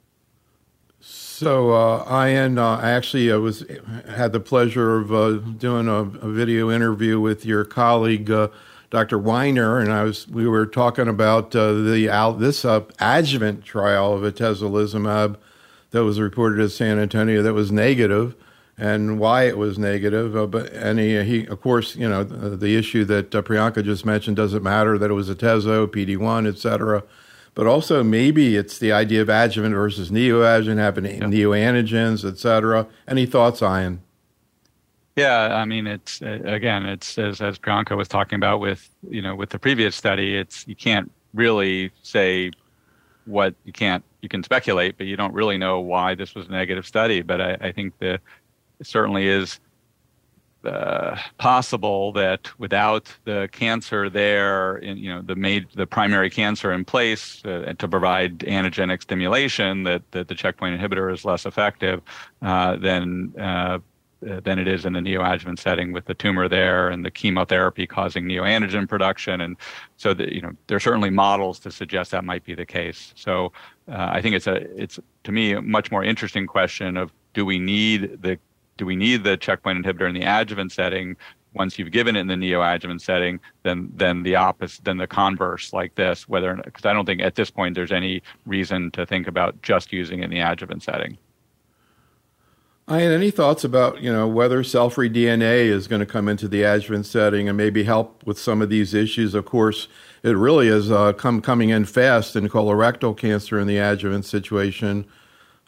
So, Ayan, I actually had the pleasure of doing a video interview with your colleague, Dr. Weiner, and we were talking about this adjuvant trial of atezolizumab that was reported at San Antonio that was negative, and why it was negative. And he, of course, the issue that Priyanka just mentioned, doesn't matter that it was atezo, PD-1, et cetera. But also maybe it's the idea of adjuvant versus neoadjuvant, having neoantigens, et cetera. Any thoughts, Ayan? Yeah, I mean, it's as Priyanka was talking about with the previous study, you can't really say what you can speculate, but you don't really know why this was a negative study. But I think it certainly is possible that without the cancer there, the primary cancer in place to provide antigenic stimulation, that the checkpoint inhibitor is less effective than it is in the neoadjuvant setting with the tumor there and the chemotherapy causing neoantigen production. And so there are certainly models to suggest that might be the case. So I think it's to me a much more interesting question of do we need the checkpoint inhibitor in the adjuvant setting once you've given it in the neoadjuvant setting, than the opposite, than the converse like this, because I don't think at this point there's any reason to think about just using it in the adjuvant setting. Ayan, any thoughts about, whether cell-free DNA is going to come into the adjuvant setting and maybe help with some of these issues? Of course, it really is coming in fast in colorectal cancer in the adjuvant situation.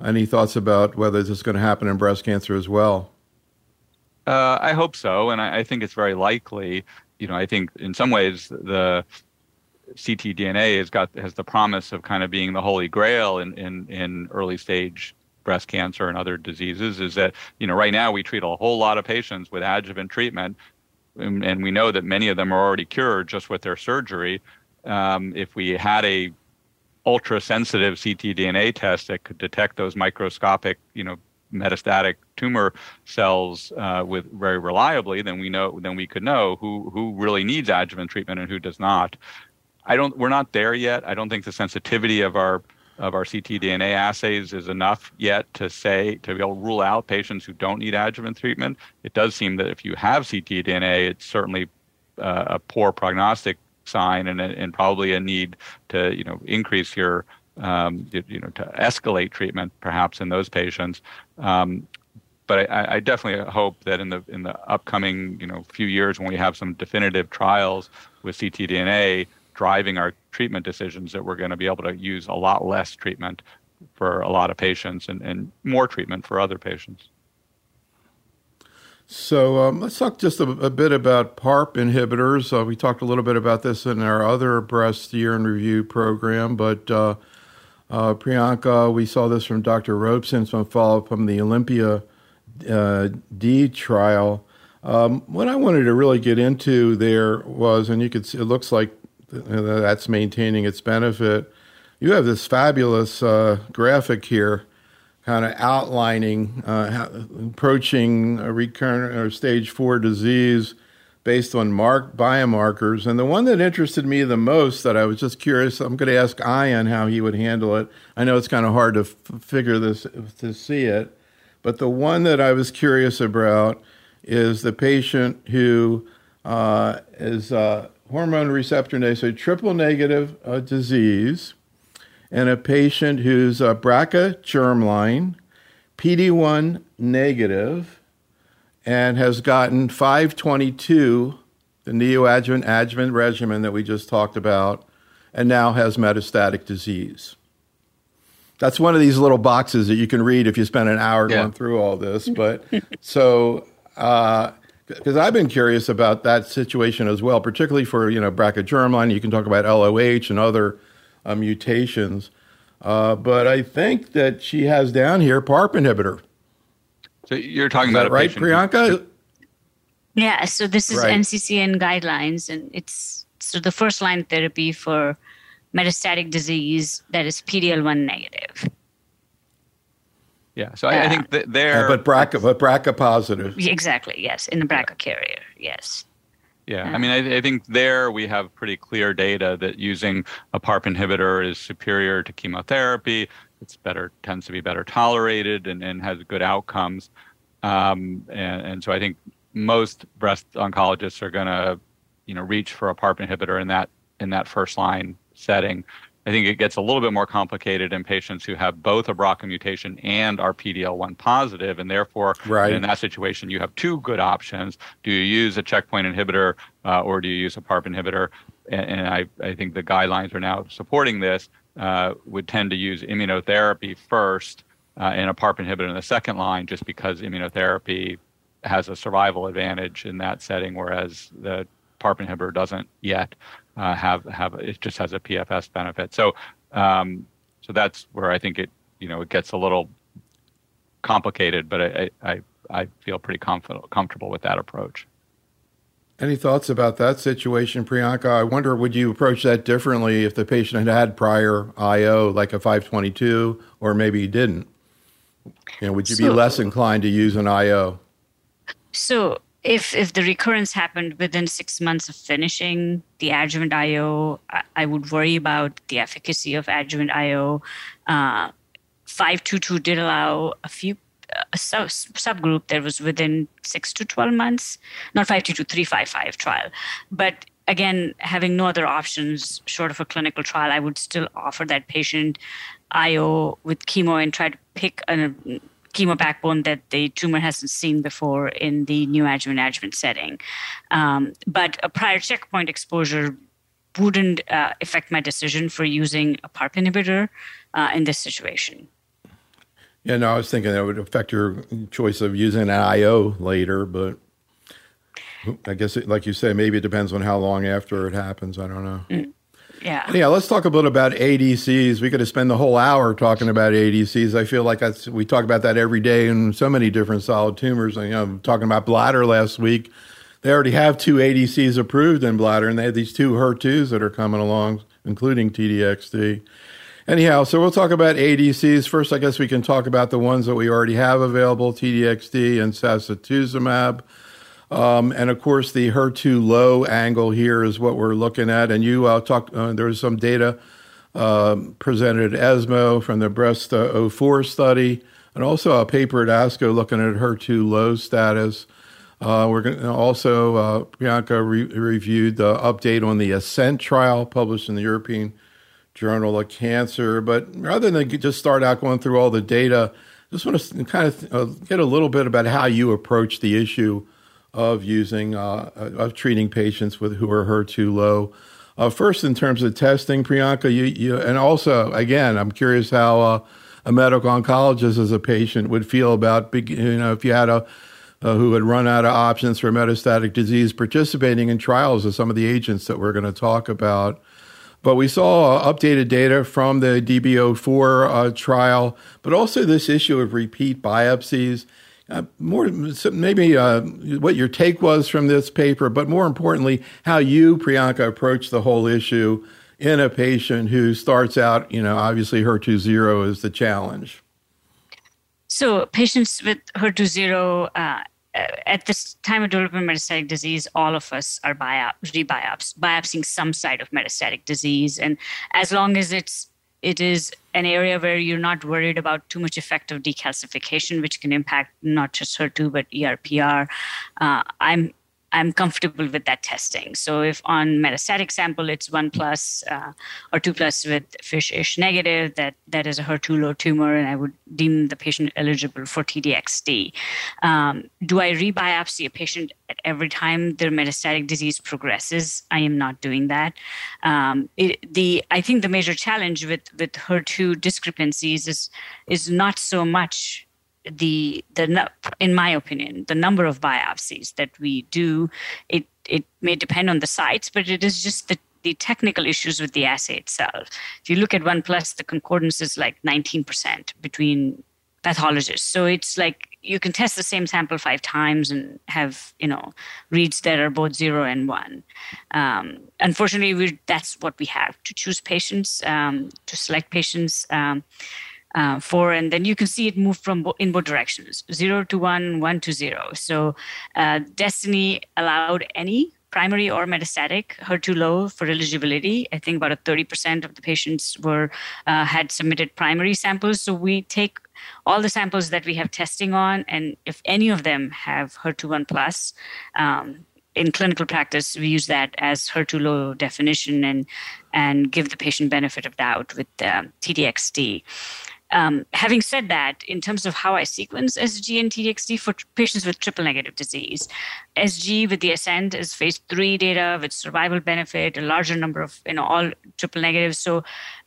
Any thoughts about whether this is going to happen in breast cancer as well? I hope so, and I think it's very likely. I think in some ways the ctDNA has the promise of kind of being the holy grail in early stage breast cancer and other diseases. Is that right now we treat a whole lot of patients with adjuvant treatment, and we know that many of them are already cured just with their surgery. If we had a ultra sensitive ctDNA test that could detect those microscopic metastatic tumor cells with very reliably, then we could know who really needs adjuvant treatment and who does not. We're not there yet. I don't think the sensitivity of our ctDNA assays is enough yet to be able to rule out patients who don't need adjuvant treatment. It does seem that if you have ctDNA, it's certainly a poor prognostic sign and probably a need to increase your to escalate treatment perhaps in those patients. But I definitely hope that in the upcoming few years, when we have some definitive trials with ctDNA driving our treatment decisions, that we're going to be able to use a lot less treatment for a lot of patients and more treatment for other patients. So let's talk just a bit about PARP inhibitors. We talked a little bit about this in our other breast year in review program, but Priyanka, we saw this from Dr. Robeson, some follow-up from the Olympia D trial. What I wanted to really get into there was, and you could see, it looks like that's maintaining its benefit. You have this fabulous graphic here, kind of outlining approaching a recurrent or stage 4 disease based on biomarkers. And the one that interested me the most, that I was just curious, I'm going to ask Ian how he would handle it. I know it's kind of hard to figure this, to see it, but the one that I was curious about is the patient who is hormone receptor negative, so triple negative disease, and a patient who's BRCA germline, PD-1 negative, and has gotten 522, the neoadjuvant adjuvant regimen that we just talked about, and now has metastatic disease. That's one of these little boxes that you can read if you spend an hour going through all this. But so, because I've been curious about that situation as well, particularly for BRCA germline. You can talk about LOH and other mutations. But I think that she has down here PARP inhibitor. So you're talking about right, Priyanka? Yeah, so this is NCCN guidelines, and it's the first line therapy for metastatic disease that is PD-L1 negative. Yeah, so I think that they're... But BRCA positive. Exactly, yes, in the BRCA carrier, yes. Yeah, I mean, I think there we have pretty clear data that using a PARP inhibitor is superior to chemotherapy. It's tends to be better tolerated and has good outcomes. And so I think most breast oncologists are going to, reach for a PARP inhibitor in that first line setting. I think it gets a little bit more complicated in patients who have both a BRCA mutation and are PD-L1 positive, and therefore, in that situation, you have two good options. Do you use a checkpoint inhibitor or do you use a PARP inhibitor? And I think the guidelines are now supporting this, would tend to use immunotherapy first and a PARP inhibitor in the second line, just because immunotherapy has a survival advantage in that setting, whereas the PARP inhibitor doesn't yet have it just has a PFS benefit. So so that's where I think it gets a little complicated, but I feel pretty comfortable with that approach. Any thoughts about that situation, Priyanka? I wonder, would you approach that differently if the patient had prior IO, like a 522, or maybe you didn't? Would you be less inclined to use an IO? So if the recurrence happened within 6 months of finishing the adjuvant IO, I would worry about the efficacy of adjuvant IO. 522 did allow a subgroup that was within 6 to 12 months, not 522, 355 trial. But again, having no other options short of a clinical trial, I would still offer that patient IO with chemo and try to pick a chemo backbone that the tumor hasn't seen before in the neoadjuvant adjuvant setting. But a prior checkpoint exposure wouldn't affect my decision for using a PARP inhibitor in this situation. Yeah, no, I was thinking that would affect your choice of using an IO later, but I guess, like you say, maybe it depends on how long after it happens. I don't know. Yeah. Yeah, let's talk a bit about ADCs. We could have spent the whole hour talking about ADCs. I feel like we talk about that every day in so many different solid tumors. Talking about bladder last week, they already have 2 ADCs approved in bladder, and they have these 2 HER2s that are coming along, including TDXD. Anyhow, so we'll talk about ADCs. First, I guess we can talk about the ones that we already have available, TDXD and sacituzumab. And of course, the HER2 low angle here is what we're looking at. And you talked, there was some data presented at ESMO from the Breast 04 study, and also a paper at ASCO looking at HER2 low status. We're going to also, Priyanka reviewed the update on the ASCENT trial published in the European Journal of Cancer. But rather than just start out going through all the data, just want to kind of get a little bit about how you approach the issue of using of treating patients who are HER2 low. First, in terms of testing, Priyanka, you and also again, I'm curious how a medical oncologist as a patient would feel about if you had who had run out of options for metastatic disease participating in trials of some of the agents that we're going to talk about. But we saw updated data from the DB04 trial, but also this issue of repeat biopsies. Maybe what your take was from this paper, but more importantly, how you, Priyanka, approach the whole issue in a patient who starts out, obviously HER2 zero is the challenge. So patients with HER2 zero, at this time of development metastatic disease, all of us are biopsying some site of metastatic disease. And as long as it is an area where you're not worried about too much effective decalcification, which can impact not just HER2, but ER/PR, I'm comfortable with that testing. So if on metastatic sample, it's 1+ or 2+ with FISH-ish negative, that is a HER2 low tumor, and I would deem the patient eligible for TDXD. Do I rebiopsy a patient at every time their metastatic disease progresses? I am not doing that. I think the major challenge with HER2 discrepancies is not so much in my opinion, the number of biopsies that we do. It may depend on the sites, but it is just the technical issues with the assay itself. If you look at 1+, the concordance is like 19% between pathologists. So it's like you can test the same sample 5 times and have reads that are both 0 and 1. Unfortunately, that's what we have to choose patients, to select patients. And then you can see it move in both directions, 0 to 1, 1 to 0. So Destiny allowed any primary or metastatic HER2 low for eligibility. I think about 30% of the patients had submitted primary samples. So we take all the samples that we have testing on, and if any of them have HER2 1+, in clinical practice, we use that as HER2 low definition and give the patient benefit of doubt with TDXD. Having said that, in terms of how I sequence SG and TDXD for patients with triple negative disease, SG with the ASCENT is phase 3 data with survival benefit, a larger number of all triple negatives. So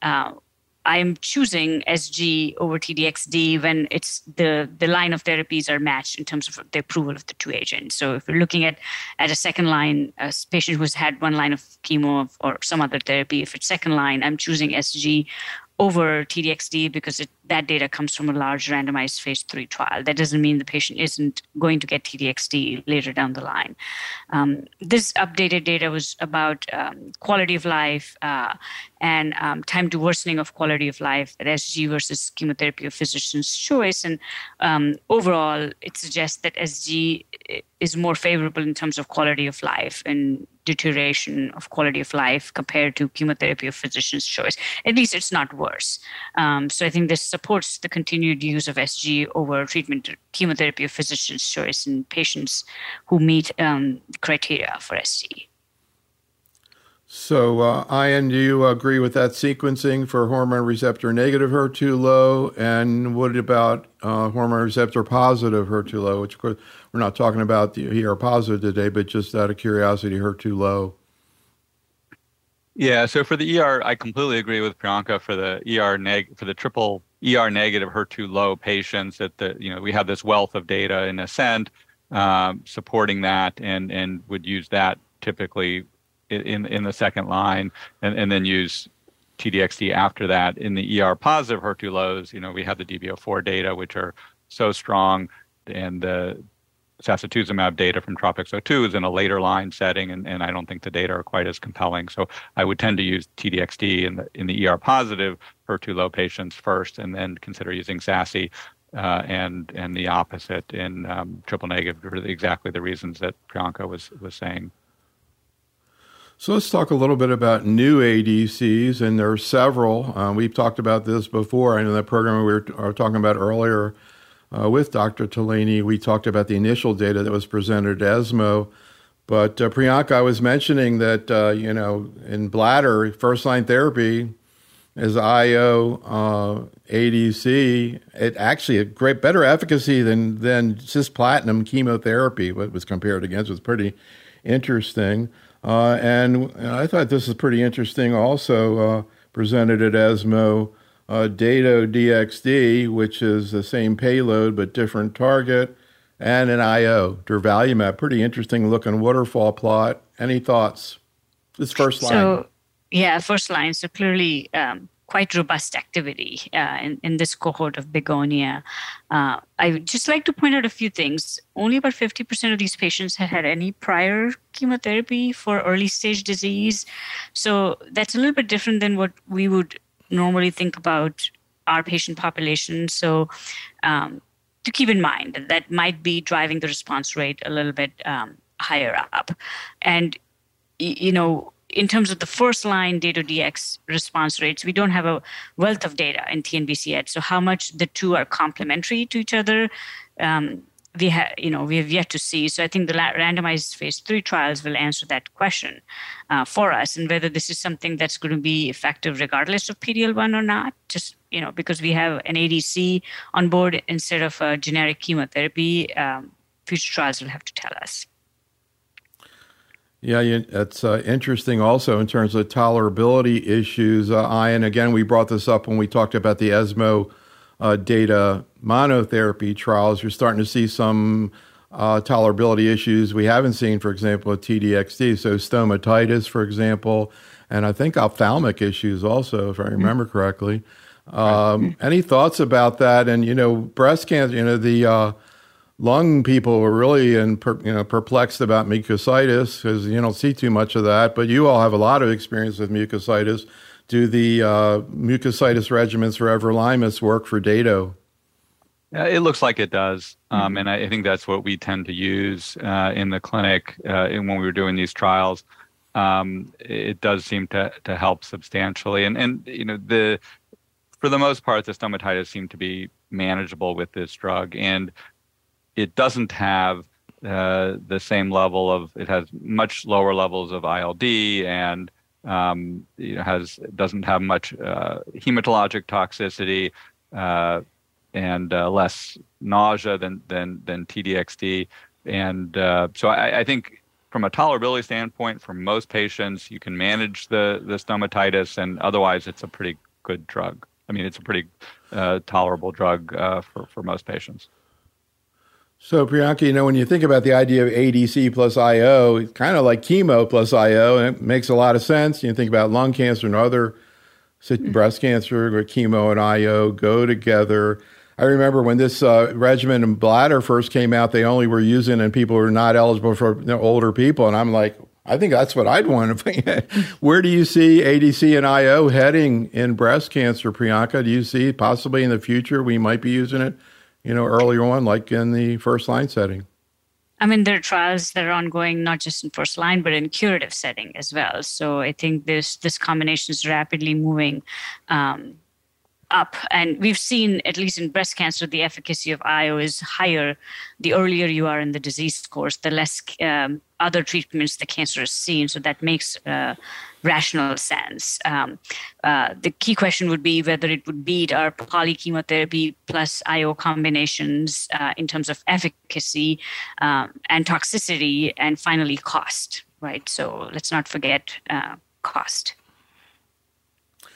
I'm choosing SG over TDXD when it's the line of therapies are matched in terms of the approval of the 2 agents. So if we're looking at a second line, a patient who's had 1 line of chemo or some other therapy, if it's second line, I'm choosing SG over TDXD because that data comes from a large randomized phase 3 trial. That doesn't mean the patient isn't going to get TDXD later down the line. This updated data was about quality of life and time to worsening of quality of life at SG versus chemotherapy of physician's choice. And overall, it suggests that SG is more favorable in terms of quality of life and deterioration of quality of life compared to chemotherapy of physician's choice. At least it's not worse. So I think this supports the continued use of SG over treatment chemotherapy of physician's choice in patients who meet criteria for SG. So, Ian, do you agree with that sequencing for hormone receptor negative HER2 low? And what about hormone receptor positive HER2 low, which of course we're not talking about the ER positive today, but just out of curiosity, HER2 low? Yeah, so for the ER, I completely agree with Priyanka for the for the triple ER negative, HER2 low patients, that we have this wealth of data in ASCENT supporting that, and would use that typically in the second line, and then use TDXD after that. In the ER positive HER2 lows, we have the DB04 data, which are so strong, and the sacituzumab data from TROPiCS-02 is in a later line setting, and I don't think the data are quite as compelling. So I would tend to use TDXD in the ER positive HER2 low patients first, and then consider using SASI, and the opposite in triple negative for exactly the reasons that Priyanka was saying. So let's talk a little bit about new ADCs, and there are several. We've talked about this before. I know that program we were talking about earlier with Dr. Tolaney, we talked about the initial data that was presented at ESMO. But Priyanka, I was mentioning that, in bladder, first-line therapy is IO ADC. It actually had better efficacy than cisplatin chemotherapy, what was compared against. It was pretty interesting. And I thought this is pretty interesting also, presented at ESMO, Dato-DXd, which is the same payload but different target, and an IO, durvalumab. Pretty interesting looking waterfall plot. Any thoughts? This first line. So, yeah, first line. So clearly quite robust activity in this cohort of Begonia. I would just like to point out a few things. Only about 50% of these patients had any prior chemotherapy for early stage disease. So that's a little bit different than what we would normally think about our patient population. So to keep in mind that might be driving the response rate a little bit higher up. And, in terms of the first line Dato-DX response rates, we don't have a wealth of data in TNBC yet. So how much the two are complementary to each other, we have yet to see. So I think the randomized phase 3 trials will answer that question for us, and whether this is something that's going to be effective regardless of PD-L1 or not, just, because we have an ADC on board instead of a generic chemotherapy. Future trials will have to tell us. Yeah, that's interesting also in terms of tolerability issues. And again, we brought this up when we talked about the ESMO data monotherapy trials. You're starting to see some tolerability issues we haven't seen, for example, with TDXD. So stomatitis, for example, and I think ophthalmic issues also, if I remember correctly. Any thoughts about that? And, breast cancer, the lung people were really perplexed about mucositis because you don't see too much of that, but you all have a lot of experience with mucositis. Do the mucositis regimens for everolimus work for Dato? It looks like it does, and I think that's what we tend to use in the clinic when we were doing these trials. It does seem to help substantially, and for the most part, the stomatitis seemed to be manageable with this drug, and it doesn't have the same level of. It has much lower levels of ILD, and doesn't have much hematologic toxicity, and less nausea than TDXD. And so I think from a tolerability standpoint, for most patients, you can manage the stomatitis, and otherwise it's a pretty good drug. I mean, it's a pretty tolerable drug for most patients. So, Priyanka, when you think about the idea of ADC plus IO, it's kind of like chemo plus IO, and it makes a lot of sense. You think about lung cancer and other breast cancer, where chemo and IO go together. I remember when this regimen in bladder first came out, they only were using in people who are not eligible for older people. And I'm like, I think that's what I'd want to. Where do you see ADC and IO heading in breast cancer, Priyanka? Do you see possibly in the future we might be using it, earlier on, like in the first line setting? I mean, there are trials that are ongoing, not just in first line, but in curative setting as well. So I think this combination is rapidly moving up. And we've seen, at least in breast cancer, the efficacy of IO is higher. The earlier you are in the disease course, the less other treatments the cancer is seen. So that makes rational sense. The key question would be whether it would beat our polychemotherapy plus IO combinations in terms of efficacy and toxicity, and finally cost, right? So let's not forget cost.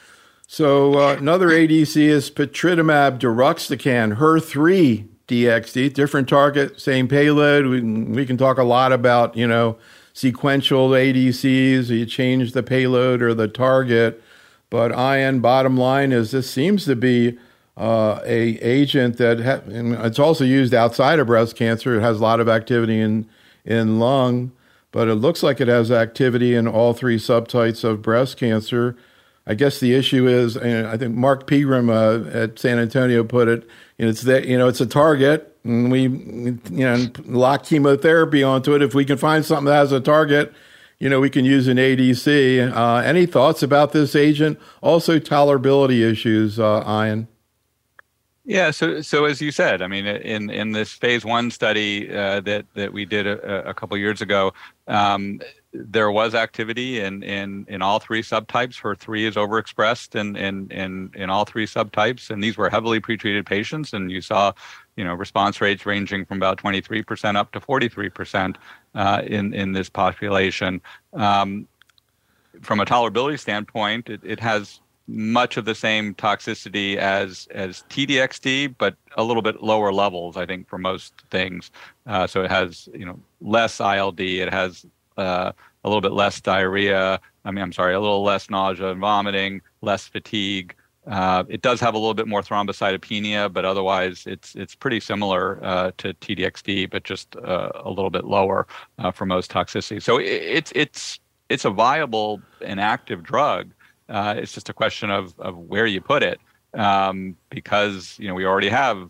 So another ADC is patritumab deruxtecan, HER3 DXD, different target, same payload. We can talk a lot about, sequential ADCs, you change the payload or the target. But bottom line is this seems to be a agent that and it's also used outside of breast cancer. It has a lot of activity in lung, but it looks like it has activity in all three subtypes of breast cancer. I guess the issue is, and I think Mark Pegram at San Antonio put it, it's that it's a target, and we lock chemotherapy onto it. If we can find something that has a target, we can use an ADC. Any thoughts about this agent? Also, tolerability issues, Ian. Yeah, so as you said, I mean, in this phase 1 study that we did a couple years ago, there was activity in all three subtypes. HER3 is overexpressed in all three subtypes, and these were heavily pretreated patients, and you saw, response rates ranging from about 23% up to 43% in this population. From a tolerability standpoint, it has much of the same toxicity as T-DXd, but a little bit lower levels, I think, for most things. So it has, less ILD. It has a little bit less diarrhea. A little less nausea and vomiting, less fatigue. It does have a little bit more thrombocytopenia, but otherwise it's pretty similar to T-DXd, but just a little bit lower for most toxicity. So it's a viable and active drug. It's just a question of where you put it, because we already have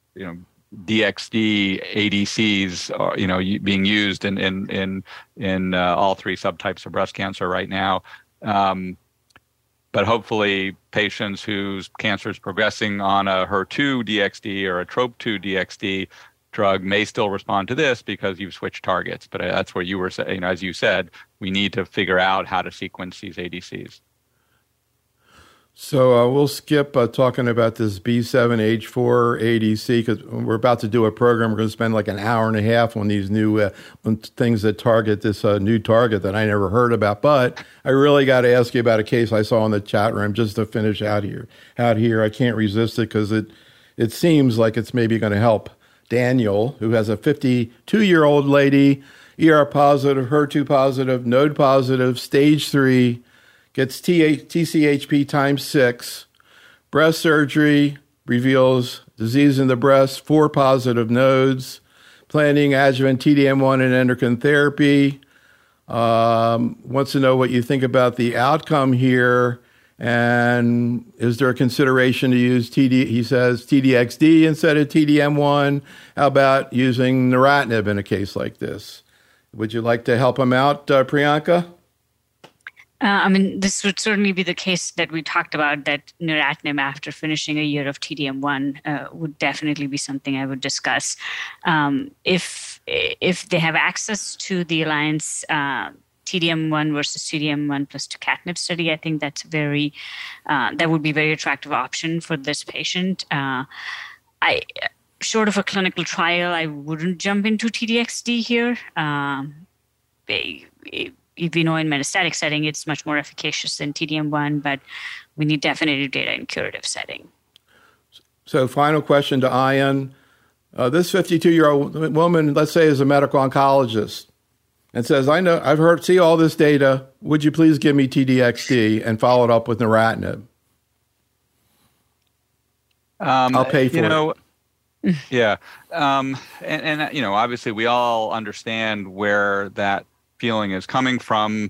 DXd ADCs being used in all three subtypes of breast cancer right now. But hopefully, patients whose cancer is progressing on a HER2 DXd or a TROP2 DXd drug may still respond to this because you've switched targets. But that's where you were saying, as you said, we need to figure out how to sequence these ADCs. So we'll skip talking about this B7H4 ADC because we're about to do a program. We're going to spend like an hour and a half on these new things that target this new target that I never heard about. But I really got to ask you about a case I saw in the chat room just to finish out here. I can't resist it because it seems like it's maybe going to help Daniel, who has a 52-year-old lady, ER positive, HER2 positive, node positive, stage 3, gets TCHP times 6, breast surgery reveals disease in the breast, 4 positive nodes, planning adjuvant TDM1 and endocrine therapy. Wants to know what you think about the outcome here, and is there a consideration to use TDXD instead of TDM1? How about using neratinib in a case like this? Would you like to help him out, Priyanka? This would certainly be the case that we talked about, that neratinib after finishing a year of TDM1 would definitely be something I would discuss. If they have access to the Alliance TDM1 versus TDM1 plus tucatinib study, I think that's that would be a very attractive option for this patient. Short of a clinical trial, I wouldn't jump into TDXD here. We know in metastatic setting, it's much more efficacious than TDM1, but we need definitive data in curative setting. So final question to Ian. This 52-year-old woman, let's say, is a medical oncologist and says, see all this data. Would you please give me TDXD and follow it up with neratinib? I'll pay for it. Yeah. And obviously we all understand where that feeling is coming from.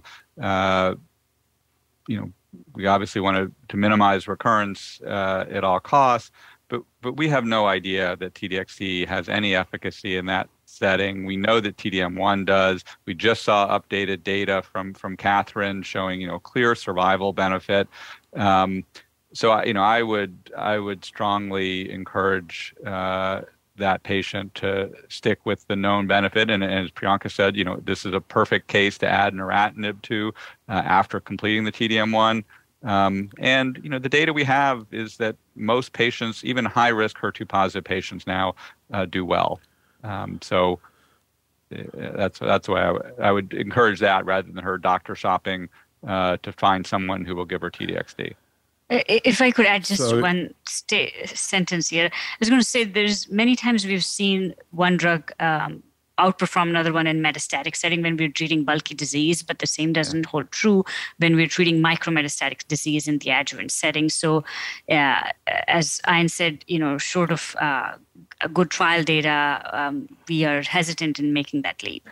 We obviously want to minimize recurrence at all costs, but we have no idea that TDXD has any efficacy in that setting. We know that TDM1 does. We just saw updated data from Catherine showing clear survival benefit. So I would strongly encourage that patient to stick with the known benefit. And as Priyanka said, this is a perfect case to add neratinib to after completing the TDM1. And the data we have is that most patients, even high-risk HER2 positive patients now, do well. So that's why I would encourage that rather than her doctor shopping to find someone who will give her TDXD. If I could add just one sentence here, I was going to say there's many times we've seen one drug outperform another one in metastatic setting when we're treating bulky disease, but the same doesn't hold true when we're treating micrometastatic disease in the adjuvant setting. So as Ian said, short of a good trial data, we are hesitant in making that leap.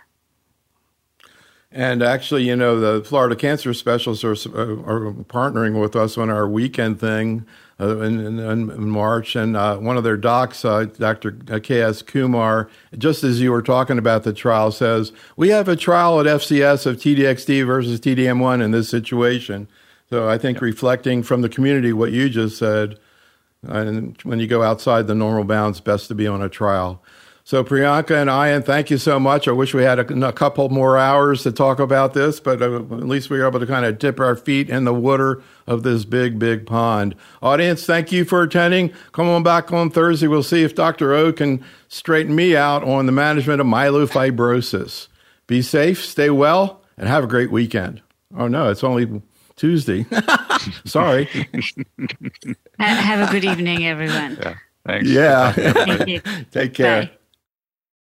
And actually, the Florida Cancer Specialists are partnering with us on our weekend thing in March. And one of their docs, Dr. K.S. Kumar, just as you were talking about the trial, says, we have a trial at FCS of TDXD versus TDM1 in this situation. So I think reflecting from the community what you just said, and when you go outside the normal bounds, best to be on a trial. So Priyanka and Ian, thank you so much. I wish we had a couple more hours to talk about this, but at least we were able to kind of dip our feet in the water of this big, big pond. Audience, thank you for attending. Come on back on Thursday. We'll see if Dr. O can straighten me out on the management of myelofibrosis. Be safe, stay well, and have a great weekend. Oh, no, it's only Tuesday. Sorry. Have a good evening, everyone. Yeah, thanks. Yeah. Thank you. Take care. Bye.